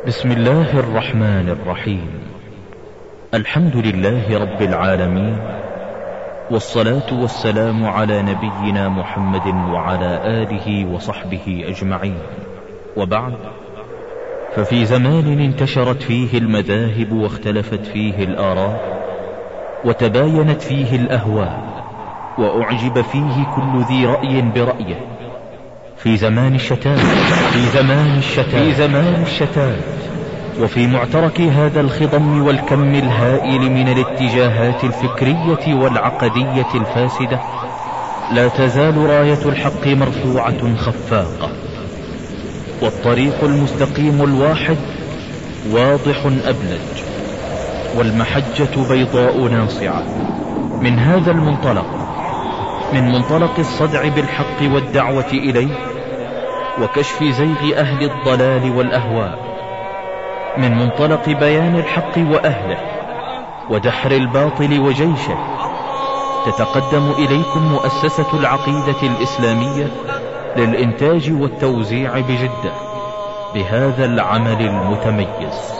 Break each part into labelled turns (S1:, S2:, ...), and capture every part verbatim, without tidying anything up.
S1: بسم الله الرحمن الرحيم. الحمد لله رب العالمين، والصلاة والسلام على نبينا محمد وعلى آله وصحبه أجمعين، وبعد. ففي زمان انتشرت فيه المذاهب واختلفت فيه الآراء وتباينت فيه الأهواء وأعجب فيه كل ذي رأي برأيه، في زمان الشتات في زمان الشتات في زمان الشتات وفي معترك هذا الخضم والكم الهائل من الاتجاهات الفكرية والعقدية الفاسدة، لا تزال راية الحق مرفوعة خفاقة، والطريق المستقيم الواحد واضح أبلج، والمحجة بيضاء ناصعة. من هذا المنطلق، من منطلق الصدع بالحق والدعوة إليه وكشف زيغ أهل الضلال والأهواء، من منطلق بيان الحق وأهله ودحر الباطل وجيشه، تتقدم إليكم مؤسسة العقيدة الإسلامية للإنتاج والتوزيع بجدة بهذا العمل المتميز،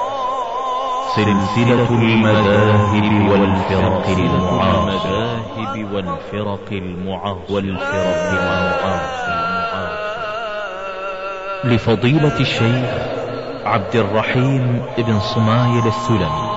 S1: سلسلة المذاهب والفرق المعاصرة والفرق المعاصرة لفضيلة الشيخ عبد الرحيم بن صمايل السلمي.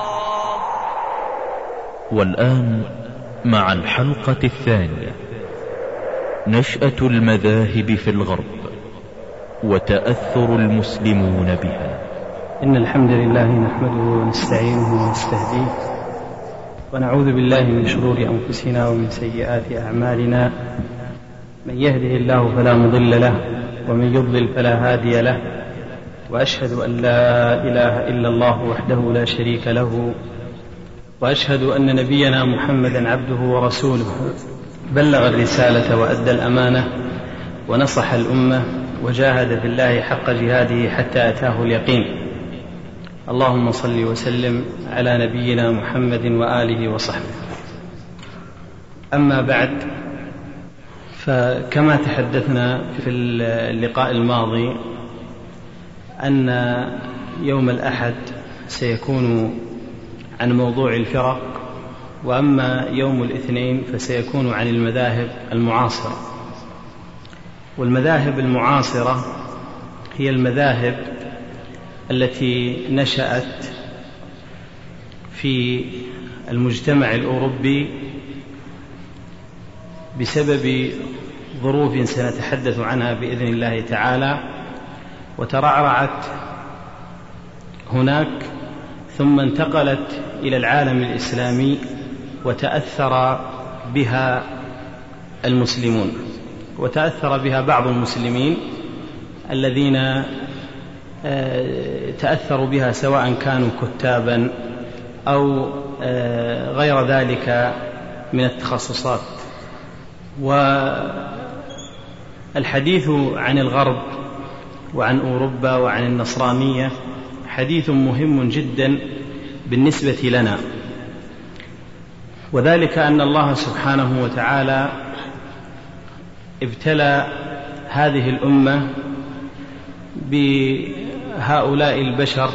S1: والآن مع الحلقة الثانية، نشأة المذاهب في الغرب وتأثر المسلمون بها.
S2: إن الحمد لله نحمده ونستعينه ونستهديه ونعوذ بالله من شرور أنفسنا ومن سيئات أعمالنا، من يهده الله فلا مضل له ومن يضلل فلا هادي له، وأشهد أن لا إله إلا الله وحده لا شريك له، وأشهد أن نبينا محمدا عبده ورسوله، بلغ الرسالة وأدى الأمانة ونصح الأمة وجاهد في الله حق جهاده حتى أتاه اليقين. اللهم صل وسلم على نبينا محمد وآله وصحبه. أما بعد، فكما تحدثنا في اللقاء الماضي أن يوم الأحد سيكون عن موضوع الفرق، وأما يوم الاثنين فسيكون عن المذاهب المعاصرة. والمذاهب المعاصرة هي المذاهب التي نشأت في المجتمع الأوروبي بسبب ظروف سنتحدث عنها بإذن الله تعالى، وترعرعت هناك ثم انتقلت إلى العالم الإسلامي وتأثر بها المسلمون، وتأثر بها بعض المسلمين الذين تأثروا بها سواء كانوا كتابا أو غير ذلك من التخصصات. والحديث عن الغرب وعن أوروبا وعن النصرانية حديث مهم جدا بالنسبة لنا، وذلك أن الله سبحانه وتعالى ابتلى هذه الأمة بهؤلاء البشر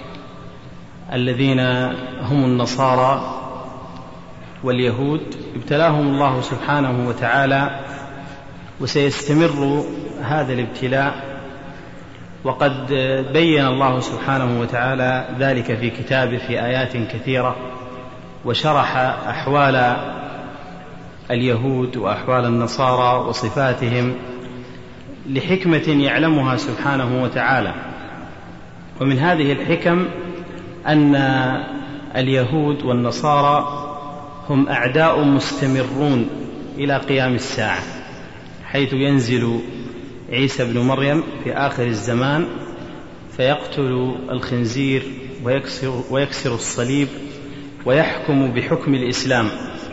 S2: الذين هم النصارى واليهود، ابتلاهم الله سبحانه وتعالى، وسيستمر هذا الابتلاء، وقد بين الله سبحانه وتعالى ذلك في كتابه في آيات كثيرة، وشرح أحوال اليهود وأحوال النصارى وصفاتهم لحكمة يعلمها سبحانه وتعالى. ومن هذه الحكم أن اليهود والنصارى هم أعداء مستمرون إلى قيام الساعة، حيث ينزل عيسى بن مريم في آخر الزمان فيقتل الخنزير ويكسر, ويكسر الصليب ويحكم بحكم الإسلام.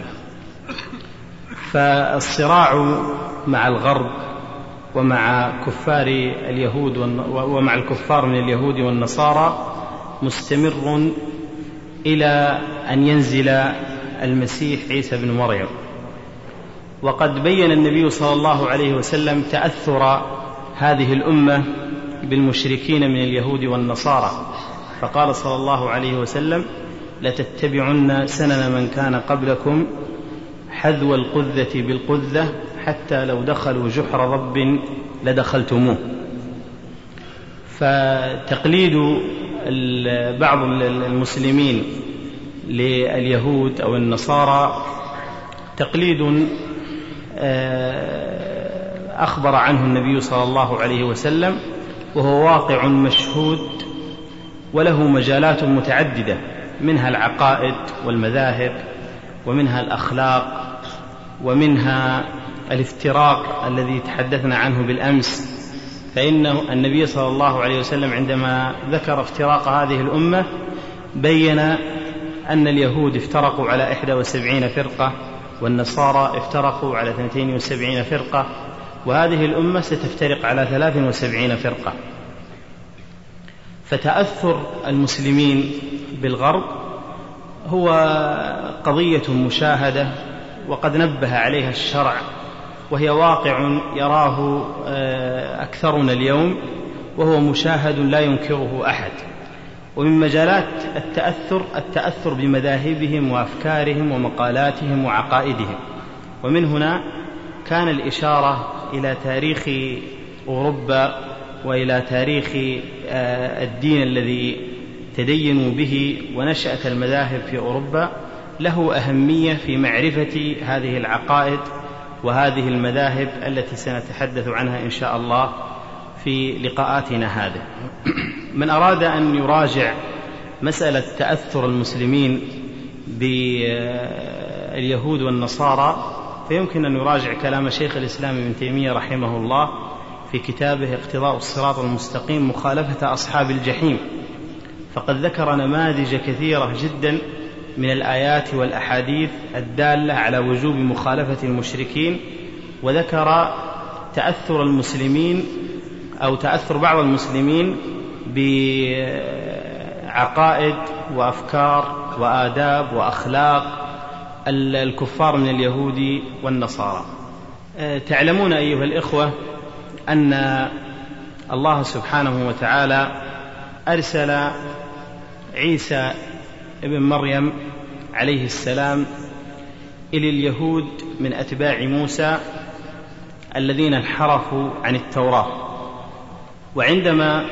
S2: فالصراع مع الغرب ومع كفار اليهود ومع الكفار من اليهود والنصارى مستمر إلى أن ينزل المسيح عيسى بن مريم. وقد بين النبي صلى الله عليه وسلم تأثر هذه الأمة بالمشركين من اليهود والنصارى، فقال صلى الله عليه وسلم: لتتبعن سنن من كان قبلكم حذو القذة بالقذة حتى لو دخلوا جحر رب لدخلتموه. فتقليد بعض المسلمين لليهود أو النصارى تقليد أخبر عنه النبي صلى الله عليه وسلم، وهو واقع مشهود وله مجالات متعددة، منها العقائد والمذاهب، ومنها الأخلاق، ومنها الافتراق الذي تحدثنا عنه بالأمس. فإن النبي صلى الله عليه وسلم عندما ذكر افتراق هذه الأمة بين أن اليهود افترقوا على إحدى وسبعين فرقة، والنصارى افترقوا على اثنتين وسبعين فرقة، وهذه الأمة ستفترق على ثلاث وسبعين فرقة. فتأثر المسلمين بالغرب هو قضية مشاهدة وقد نبه عليها الشرع، وهي واقع يراه أكثرنا اليوم، وهو مشاهد لا ينكره أحد. ومن مجالات التأثر التأثر بمذاهبهم وأفكارهم ومقالاتهم وعقائدهم. ومن هنا كان الإشارة إلى تاريخ أوروبا وإلى تاريخ الدين الذي تدينوا به ونشأت المذاهب في أوروبا له أهمية في معرفة هذه العقائد وهذه المذاهب التي سنتحدث عنها إن شاء الله في لقاءاتنا هذه. من أراد أن يراجع مسألة تأثر المسلمين باليهود والنصارى فيمكن أن يراجع كلام شيخ الإسلام ابن تيمية رحمه الله في كتابه اقتضاء الصراط المستقيم مخالفة أصحاب الجحيم، فقد ذكر نماذج كثيرة جدا من الآيات والأحاديث الدالة على وجوب مخالفة المشركين، وذكر تأثر المسلمين أو تأثر بعض المسلمين بعقائد وأفكار وآداب وأخلاق الكفار من اليهود والنصارى. تعلمون أيها الإخوة أن الله سبحانه وتعالى أرسل عيسى ابن مريم عليه السلام إلى اليهود من أتباع موسى الذين انحرفوا عن التوراة. وعندما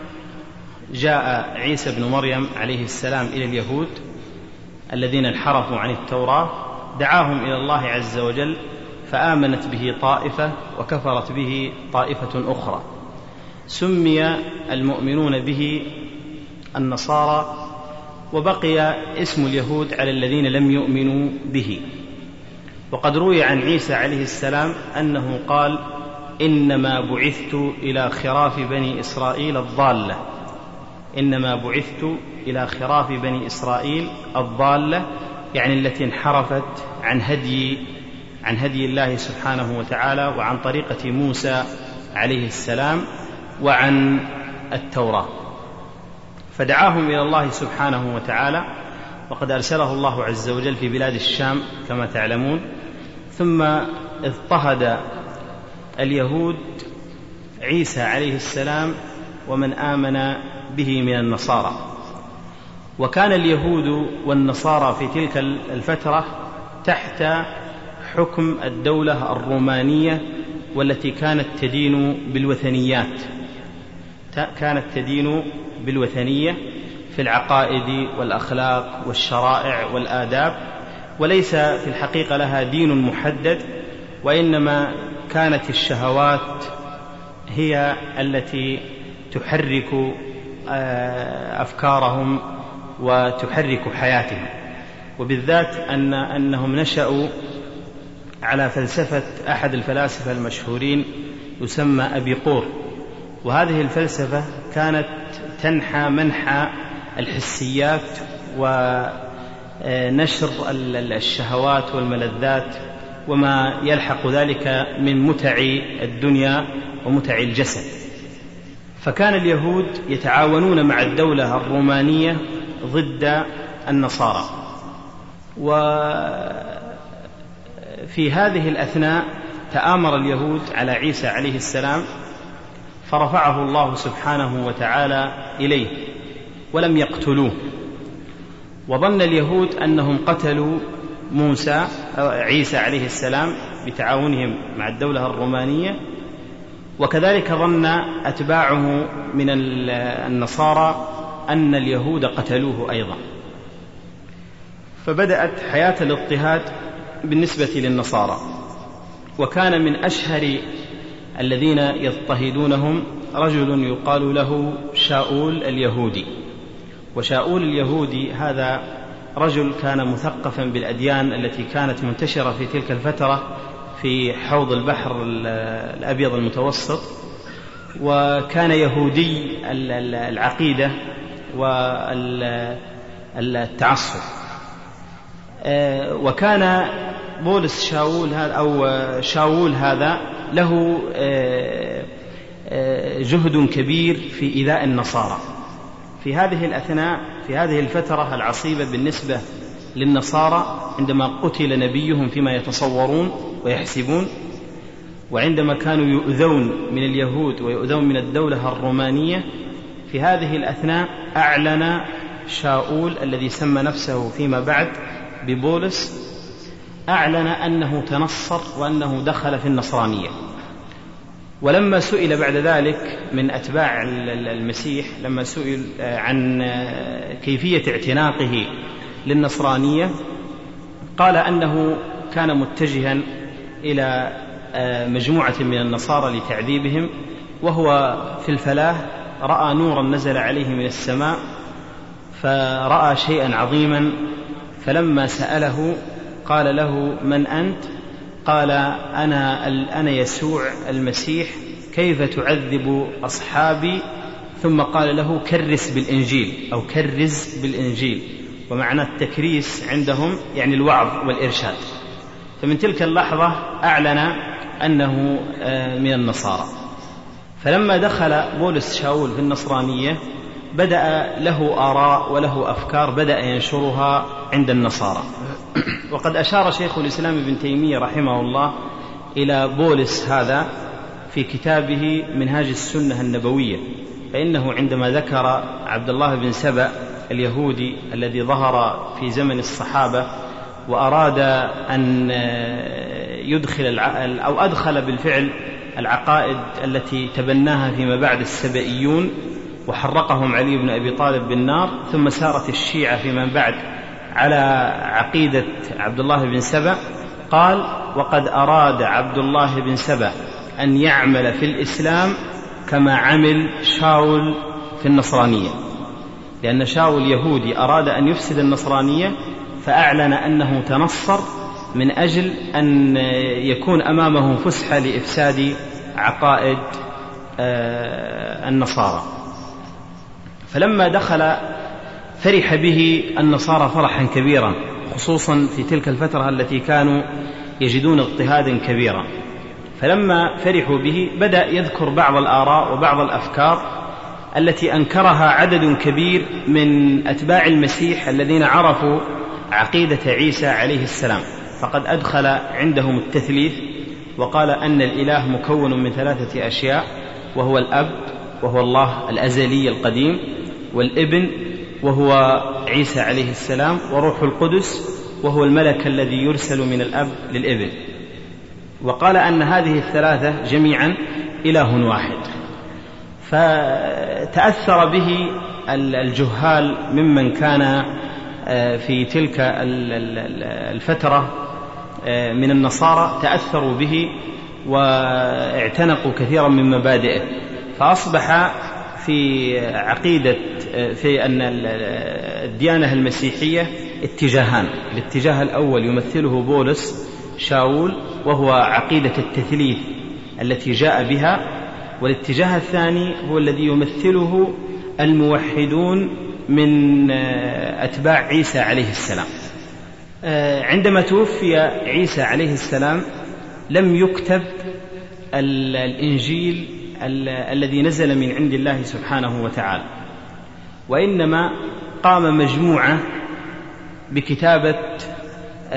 S2: جاء عيسى ابن مريم عليه السلام إلى اليهود الذين انحرفوا عن التوراة دعاهم إلى الله عز وجل، فآمنت به طائفة وكفرت به طائفة أخرى. سمي المؤمنون به النصارى، وبقي اسم اليهود على الذين لم يؤمنوا به. وقد روي عن عيسى عليه السلام أنه قال: إنما بعثت إلى خراف بني إسرائيل الضالة، إنما بعثت إلى خراف بني إسرائيل الضالة، يعني التي انحرفت عن هدي عن هدي الله سبحانه وتعالى وعن طريقة موسى عليه السلام وعن التوراة. فدعاهم إلى الله سبحانه وتعالى، وقد أرسله الله عز وجل في بلاد الشام كما تعلمون. ثم اضطهد اليهود عيسى عليه السلام ومن آمن به من النصارى. وكان اليهود والنصارى في تلك الفترة تحت حكم الدولة الرومانية، والتي كانت تدين بالوثنيات كانت تدين بالوثنية في العقائد والأخلاق والشرائع والآداب، وليس في الحقيقة لها دين محدد، وإنما كانت الشهوات هي التي تحرك أفكارهم وتحرك حياتهم. وبالذات أن أنهم نشأوا على فلسفة أحد الفلاسفة المشهورين يسمى أبيقور، وهذه الفلسفة كانت تنحى منحى الحسيات ونشر الشهوات والملذات وما يلحق ذلك من متع الدنيا ومتع الجسد. فكان اليهود يتعاونون مع الدولة الرومانية ضد النصارى. وفي هذه الأثناء تآمر اليهود على عيسى عليه السلام، فرفعه الله سبحانه وتعالى إليه ولم يقتلوه. وظن اليهود أنهم قتلوا موسى عيسى عليه السلام بتعاونهم مع الدولة الرومانية، وكذلك ظن أتباعه من النصارى أن اليهود قتلوه أيضا. فبدأت حياة الاضطهاد بالنسبة للنصارى، وكان من أشهر الذين يضطهدونهم رجل يقال له شاؤول اليهودي. وشاؤول اليهودي هذا رجل كان مثقفا بالأديان التي كانت منتشرة في تلك الفترة في حوض البحر الأبيض المتوسط، وكان يهودي العقيدة والتعصب. وكان بولس شاول هذا أو شاول هذا له جهد كبير في إيذاء النصارى في هذه الأثناء، في هذه الفترة العصيبة بالنسبة للنصارى، عندما قتل نبيهم فيما يتصورون ويحسبون، وعندما كانوا يؤذون من اليهود ويؤذون من الدولة الرومانية. في هذه الأثناء أعلن شاؤول الذي سمى نفسه فيما بعد ببولس، أعلن أنه تنصر وأنه دخل في النصرانية. ولما سئل بعد ذلك من أتباع المسيح، لما سئل عن كيفية اعتناقه للنصرانية، قال أنه كان متجها إلى مجموعة من النصارى لتعذيبهم، وهو في الفلاة رأى نورا نزل عليه من السماء، فرأى شيئا عظيما، فلما سأله قال له: من أنت؟ قال: أنا, أنا يسوع المسيح، كيف تعذب أصحابي؟ ثم قال له: كرس بالإنجيل أو كرز بالإنجيل، ومعنى التكريس عندهم يعني الوعظ والإرشاد. فمن تلك اللحظة أعلن أنه من النصارى. فلما دخل بولس شاول في النصرانية بدأ له آراء وله أفكار بدأ ينشرها عند النصارى. وقد أشار شيخ الإسلام ابن تيمية رحمه الله إلى بولس هذا في كتابه منهاج السنة النبوية، فإنه عندما ذكر عبد الله بن سبأ اليهودي الذي ظهر في زمن الصحابة وأراد أن يدخل أو أدخل بالفعل العقائد التي تبناها فيما بعد السبئيون وحرقهم علي بن أبي طالب بالنار، ثم سارت الشيعة فيما بعد على عقيدة عبد الله بن سبأ، قال: وقد أراد عبد الله بن سبأ أن يعمل في الإسلام كما عمل شاول في النصرانية، لأن شاول يهودي أراد أن يفسد النصرانية، فأعلن أنه تنصر من أجل أن يكون أمامه فسحة لإفساد عقائد النصارى. فلما دخل فرح به النصارى فرحا كبيرا، خصوصا في تلك الفترة التي كانوا يجدون اضطهادا كبيرا. فلما فرحوا به بدأ يذكر بعض الآراء وبعض الأفكار التي أنكرها عدد كبير من أتباع المسيح الذين عرفوا عقيدة عيسى عليه السلام. فقد أدخل عندهم التثليث، وقال أن الإله مكون من ثلاثة أشياء، وهو الأب وهو الله الأزلي القديم، والابن وهو عيسى عليه السلام، وروح القدس وهو الملك الذي يرسل من الأب للابن. وقال أن هذه الثلاثة جميعا إله واحد. فتأثر به الجهال ممن كان في تلك الفترة من النصارى، تأثروا به واعتنقوا كثيرا من مبادئه، فأصبح في عقيدة في أن الديانة المسيحية اتجاهان. الاتجاه الأول يمثله بولس شاول، وهو عقيدة التثليث التي جاء بها، والاتجاه الثاني هو الذي يمثله الموحدون من أتباع عيسى عليه السلام. عندما توفي عيسى عليه السلام لم يكتب الإنجيل الذي نزل من عند الله سبحانه وتعالى، وإنما قام مجموعة بكتابة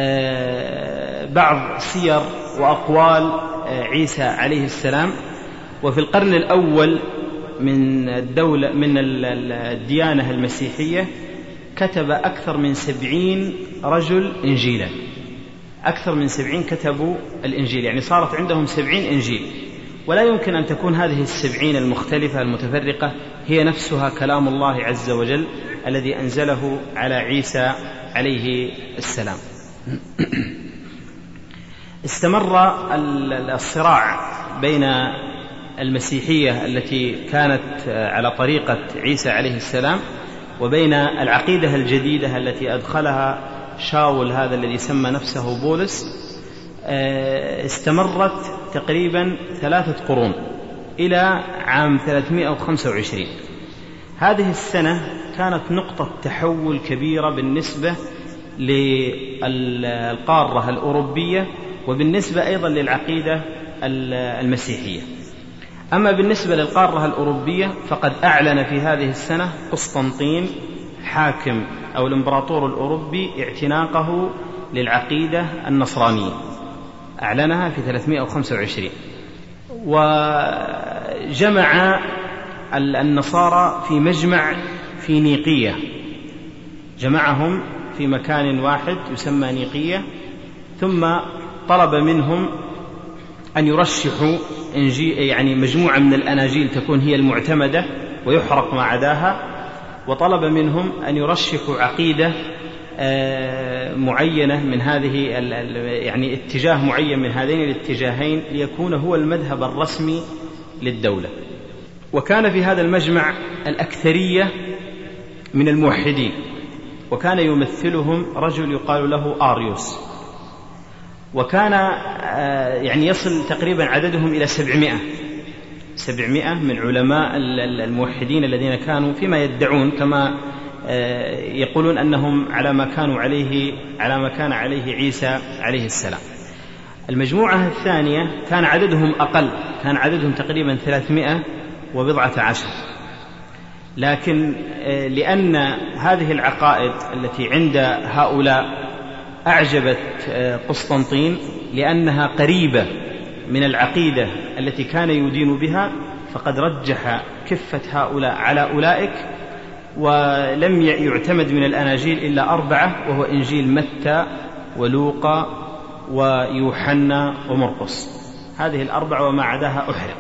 S2: بعض سير وأقوال عيسى عليه السلام، وفي القرن الأول من الدولة من الديانة المسيحية كتب أكثر من سبعين رجل إنجيلا، أكثر من سبعين كتبوا الإنجيل، يعني صارت عندهم سبعين إنجيل. ولا يمكن أن تكون هذه السبعين المختلفة المتفرقة هي نفسها كلام الله عز وجل الذي أنزله على عيسى عليه السلام. استمر الصراع بين المسيحية التي كانت على طريقة عيسى عليه السلام وبين العقيدة الجديدة التي أدخلها شاول هذا الذي سمى نفسه بولس. استمرت تقريبا ثلاثة قرون إلى عام ثلاثمائة وخمسة وعشرين. هذه السنة كانت نقطة تحول كبيرة بالنسبة للقارة الأوروبية وبالنسبة أيضا للعقيدة المسيحية. أما بالنسبة للقارة الأوروبية فقد أعلن في هذه السنة قسطنطين حاكم أو الإمبراطور الأوروبي اعتناقه للعقيدة النصرانية، أعلنها في ثلاثمائة وخمسة وعشرين، وجمع النصارى في مجمع في نيقية، جمعهم في مكان واحد يسمى نيقية، ثم طلب منهم أن يرشحوا يعني مجموعة من الأناجيل تكون هي المعتمدة ويحرق ما عداها، وطلب منهم أن يرشحوا عقيدة معينة من هذه يعني اتجاه معين من هذين الاتجاهين ليكون هو المذهب الرسمي للدولة. وكان في هذا المجمع الأكثرية من الموحدين، وكان يمثلهم رجل يقال له آريوس، وكان يعني يصل تقريبا عددهم إلى سبعمائة سبعمائة من علماء الموحدين الذين كانوا فيما يدعون كما يقولون أنهم على ما كانوا عليه على ما كان عليه عيسى عليه السلام. المجموعة الثانية كان عددهم أقل، كان عددهم تقريبا ثلاثمائة وبضعة عشر، لكن لأن هذه العقائد التي عند هؤلاء أعجبت قسطنطين لأنها قريبة من العقيدة التي كان يدين بها، فقد رجح كفة هؤلاء على أولئك، ولم يعتمد من الأناجيل إلا أربعة، وهو إنجيل متى ولوقا ويوحنا ومرقس، هذه الأربعة وما عداها أحرق.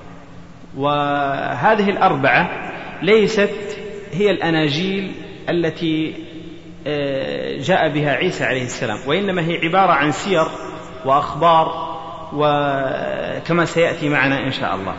S2: وهذه الأربعة ليست هي الأناجيل التي جاء بها عيسى عليه السلام، وإنما هي عبارة عن سير وأخبار، وكما سيأتي معنا إن شاء الله.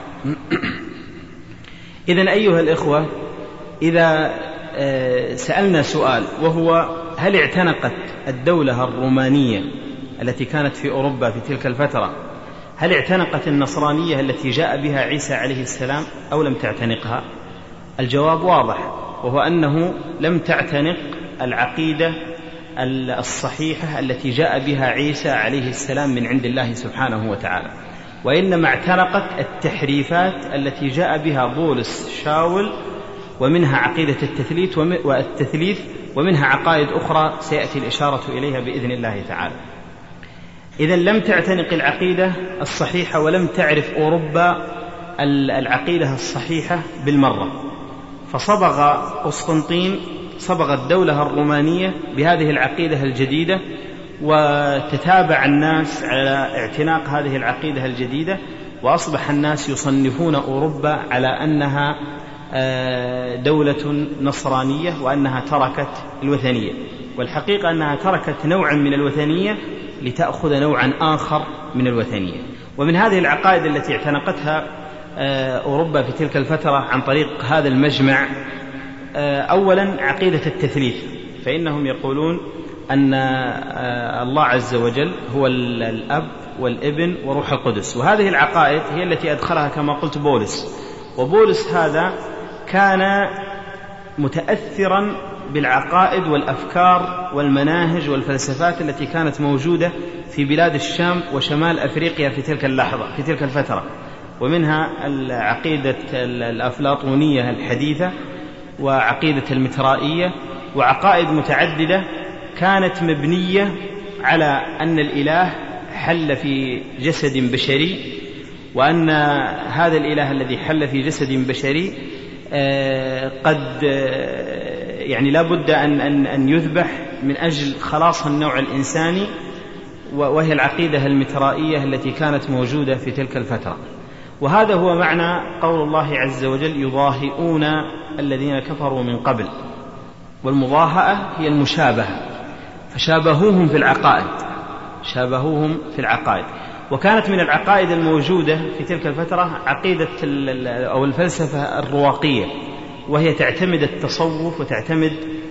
S2: إذن أيها الإخوة، إذا سألنا سؤال وهو هل اعتنقت الدولة الرومانية التي كانت في أوروبا في تلك الفترة، هل اعتنقت النصرانية التي جاء بها عيسى عليه السلام أو لم تعتنقها؟ الجواب واضح، وهو أنه لم تعتنق العقيدة الصحيحة التي جاء بها عيسى عليه السلام من عند الله سبحانه وتعالى، وإنما اعتنقت التحريفات التي جاء بها بولس شاول، ومنها عقيدة التثليث والتثليث ومنها عقائد أخرى سيأتي الإشارة إليها بإذن الله تعالى. إذن لم تعتنق العقيدة الصحيحة، ولم تعرف أوروبا العقيدة الصحيحة بالمرة، فصبغ قسطنطين صبغ الدولة الرومانية بهذه العقيدة الجديدة، وتتابع الناس على اعتناق هذه العقيدة الجديدة، وأصبح الناس يصنفون أوروبا على أنها دولة نصرانية وأنها تركت الوثنية، والحقيقة أنها تركت نوعا من الوثنية لتأخذ نوعا آخر من الوثنية. ومن هذه العقائد التي اعتنقتها أوروبا في تلك الفترة عن طريق هذا المجمع، أولا عقيدة التثليث، فإنهم يقولون أن الله عز وجل هو الأب والابن وروح القدس، وهذه العقائد هي التي أدخلها كما قلت بولس. وبولس هذا كان متأثرا بالعقائد والأفكار والمناهج والفلسفات التي كانت موجودة في بلاد الشام وشمال أفريقيا في تلك اللحظة في تلك الفترة، ومنها العقيدة الأفلاطونية الحديثة وعقيدة المترائية، وعقائد متعددة كانت مبنية على أن الإله حل في جسد بشري، وأن هذا الإله الذي حل في جسد بشري قد يعني لا بد أن, أن, أن يذبح من أجل خلاص النوع الإنساني، وهي العقيدة المترائية التي كانت موجودة في تلك الفترة. وهذا هو معنى قول الله عز وجل يضاهئون الذين كفروا من قبل. والمضاهأة هي المشابهة، فشابهوهم في العقائد شابهوهم في العقائد وكانت من العقائد الموجودة في تلك الفترة عقيدة أو الفلسفة الرواقية، وهي تعتمد التصوف وتعتمد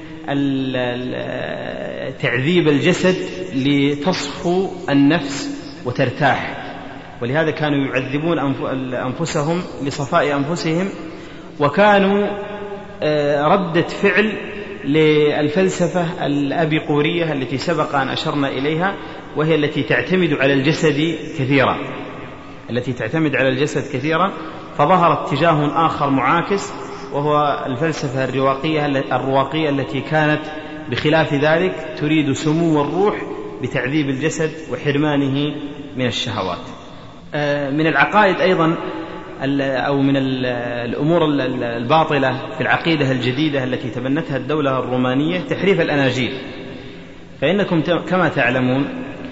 S2: تعذيب الجسد لتصفو النفس وترتاح. ولهذا كانوا يعذبون أنفسهم لصفاء أنفسهم، وكانوا ردة فعل للفلسفة الأبيقورية التي سبق أن أشرنا إليها، وهي التي تعتمد على الجسد كثيرا التي تعتمد على الجسد كثيرا فظهر اتجاه آخر معاكس، وهو الفلسفة الرواقية الرواقية التي كانت بخلاف ذلك تريد سمو الروح بتعذيب الجسد وحرمانه من الشهوات. من العقائد أيضا أو من الأمور الباطلة في العقيدة الجديدة التي تبنتها الدولة الرومانية تحريف الأناجيل. فإنكم كما تعلمون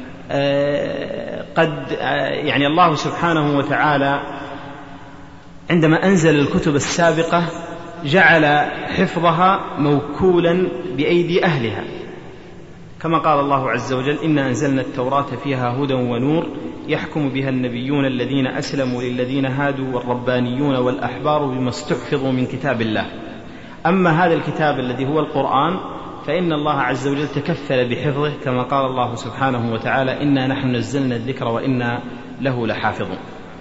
S2: قد يعني الله سبحانه وتعالى عندما أنزل الكتب السابقة جعل حفظها موكولا بأيدي أهلها، كما قال الله عز وجل إنا أنزلنا التوراة فيها هدى ونور يحكم بها النبيون الذين أسلموا للذين هادوا والربانيون والأحبار بما استحفظوا من كتاب الله. أما هذا الكتاب الذي هو القرآن فإن الله عز وجل تكفل بحفظه، كما قال الله سبحانه وتعالى إنا نحن نزلنا الذكر وإنا له لحافظون.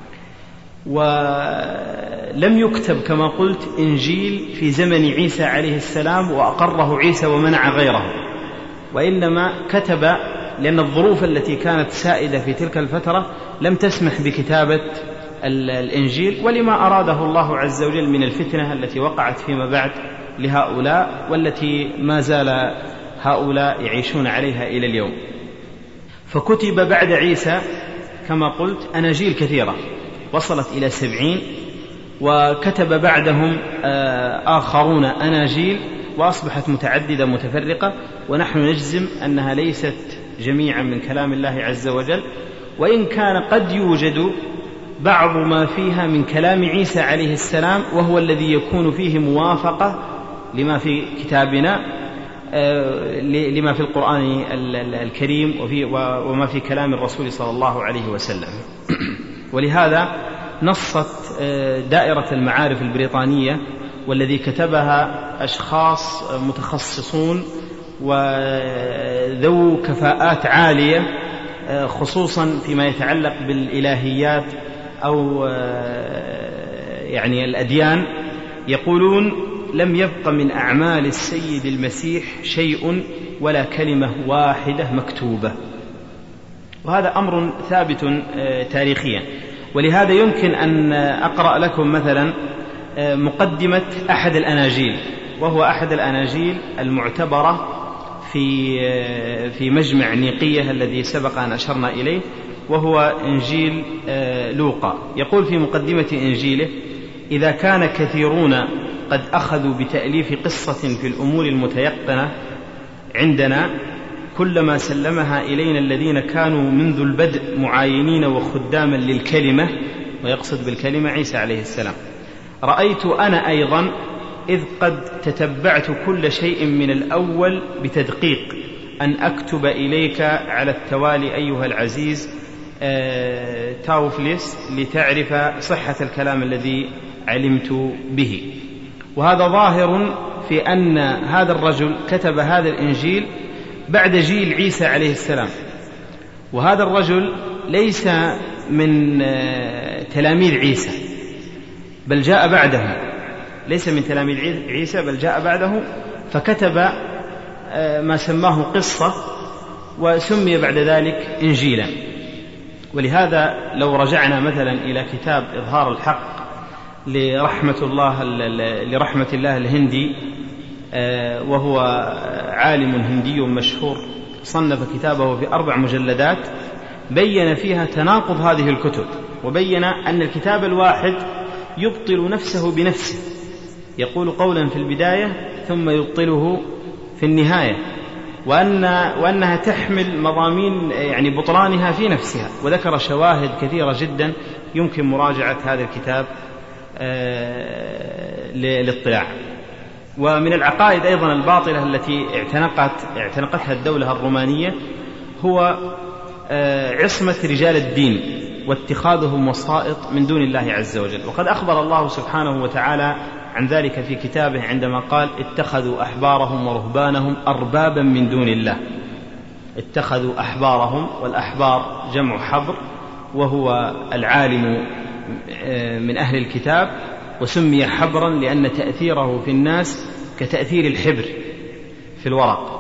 S2: ولم يكتب كما قلت إنجيل في زمن عيسى عليه السلام وأقره عيسى ومنع غيره، وإنما كتب لأن الظروف التي كانت سائدة في تلك الفترة لم تسمح بكتابة الإنجيل، ولما أراده الله عز وجل من الفتنة التي وقعت فيما بعد لهؤلاء، والتي ما زال هؤلاء يعيشون عليها إلى اليوم. فكتب بعد عيسى كما قلت أناجيل كثيرة وصلت إلى سبعين، وكتب بعدهم آخرون أناجيل وأصبحت متعددة متفرقة، ونحن نجزم أنها ليست جميعا من كلام الله عز وجل، وإن كان قد يوجد بعض ما فيها من كلام عيسى عليه السلام، وهو الذي يكون فيه موافقة لما في كتابنا لما في القرآن الكريم وما في كلام الرسول صلى الله عليه وسلم. ولهذا نصت دائرة المعارف البريطانية والذي كتبها أشخاص متخصصون وذو كفاءات عالية، خصوصا فيما يتعلق بالإلهيات أو يعني الأديان، يقولون لم يبق من أعمال السيد المسيح شيء ولا كلمة واحدة مكتوبة. وهذا أمر ثابت تاريخيا. ولهذا يمكن أن أقرأ لكم مثلا مقدمة أحد الأناجيل، وهو أحد الأناجيل المعتبرة في في مجمع نيقية الذي سبق أن أشرنا إليه، وهو إنجيل لوقا. يقول في مقدمة إنجيله: إذا كان كثيرون قد أخذوا بتأليف قصة في الأمور المتيقنة عندنا كلما سلمها إلينا الذين كانوا منذ البدء معاينين وخداما للكلمة، ويقصد بالكلمة عيسى عليه السلام، رأيت أنا أيضا إذ قد تتبعت كل شيء من الأول بتدقيق أن أكتب إليك على التوالي أيها العزيز تاوفليس لتعرف صحة الكلام الذي علمت به. وهذا ظاهر في أن هذا الرجل كتب هذا الإنجيل بعد جيل عيسى عليه السلام، وهذا الرجل ليس من تلاميذ عيسى بل جاء بعده، ليس من تلاميذ عيسى بل جاء بعده، فكتب ما سماه قصة وسمي بعد ذلك إنجيلا. ولهذا لو رجعنا مثلا إلى كتاب إظهار الحق لرحمة الله لرحمة الله الهندي، وهو عالم هندي مشهور صنف كتابه في أربع مجلدات بين فيها تناقض هذه الكتب، وبين أن الكتاب الواحد يبطل نفسه بنفسه، يقول قولا في البداية ثم يبطله في النهاية، وأن وأنها تحمل مضامين يعني بطلانها في نفسها، وذكر شواهد كثيرة جدا يمكن مراجعة هذا الكتاب للاطلاع. ومن العقائد أيضا الباطلة التي اعتنقت اعتنقتها الدولة الرومانية هو عصمة رجال الدين واتخاذهم وسائط من دون الله عز وجل، وقد أخبر الله سبحانه وتعالى عن ذلك في كتابه عندما قال اتخذوا أحبارهم ورهبانهم أربابا من دون الله. اتخذوا أحبارهم، والأحبار جمع حبر وهو العالم من أهل الكتاب، وسمي حبرا لأن تأثيره في الناس كتأثير الحبر في الورق.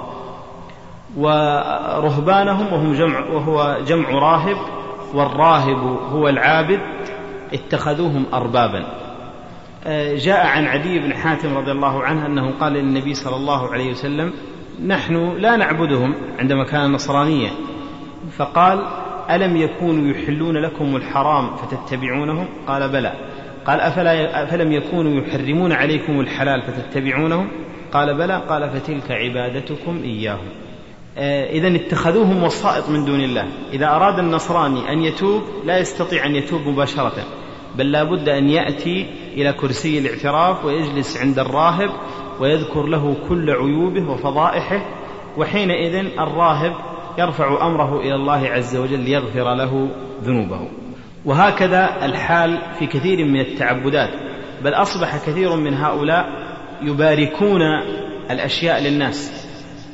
S2: ورهبانهم وهم جمع وهو جمع راهب، والراهب هو العابد، اتخذوهم أربابا. جاء عن عدي بن حاتم رضي الله عنه أنه قال للنبي صلى الله عليه وسلم نحن لا نعبدهم عندما كان نصرانيا، فقال ألم يكونوا يحلون لكم الحرام فتتبعونهم؟ قال بلى. قال أفلا أفلم يكونوا يحرمون عليكم الحلال فتتبعونهم؟ قال بلى. قال فتلك عبادتكم إياهم. إذن اتخذوهم وسائط من دون الله. إذا أراد النصراني أن يتوب لا يستطيع أن يتوب مباشرة، بل لا بد أن يأتي إلى كرسي الاعتراف ويجلس عند الراهب ويذكر له كل عيوبه وفضائحه، وحينئذ الراهب يرفع أمره إلى الله عز وجل ليغفر له ذنوبه. وهكذا الحال في كثير من التعبدات، بل أصبح كثير من هؤلاء يباركون الأشياء للناس،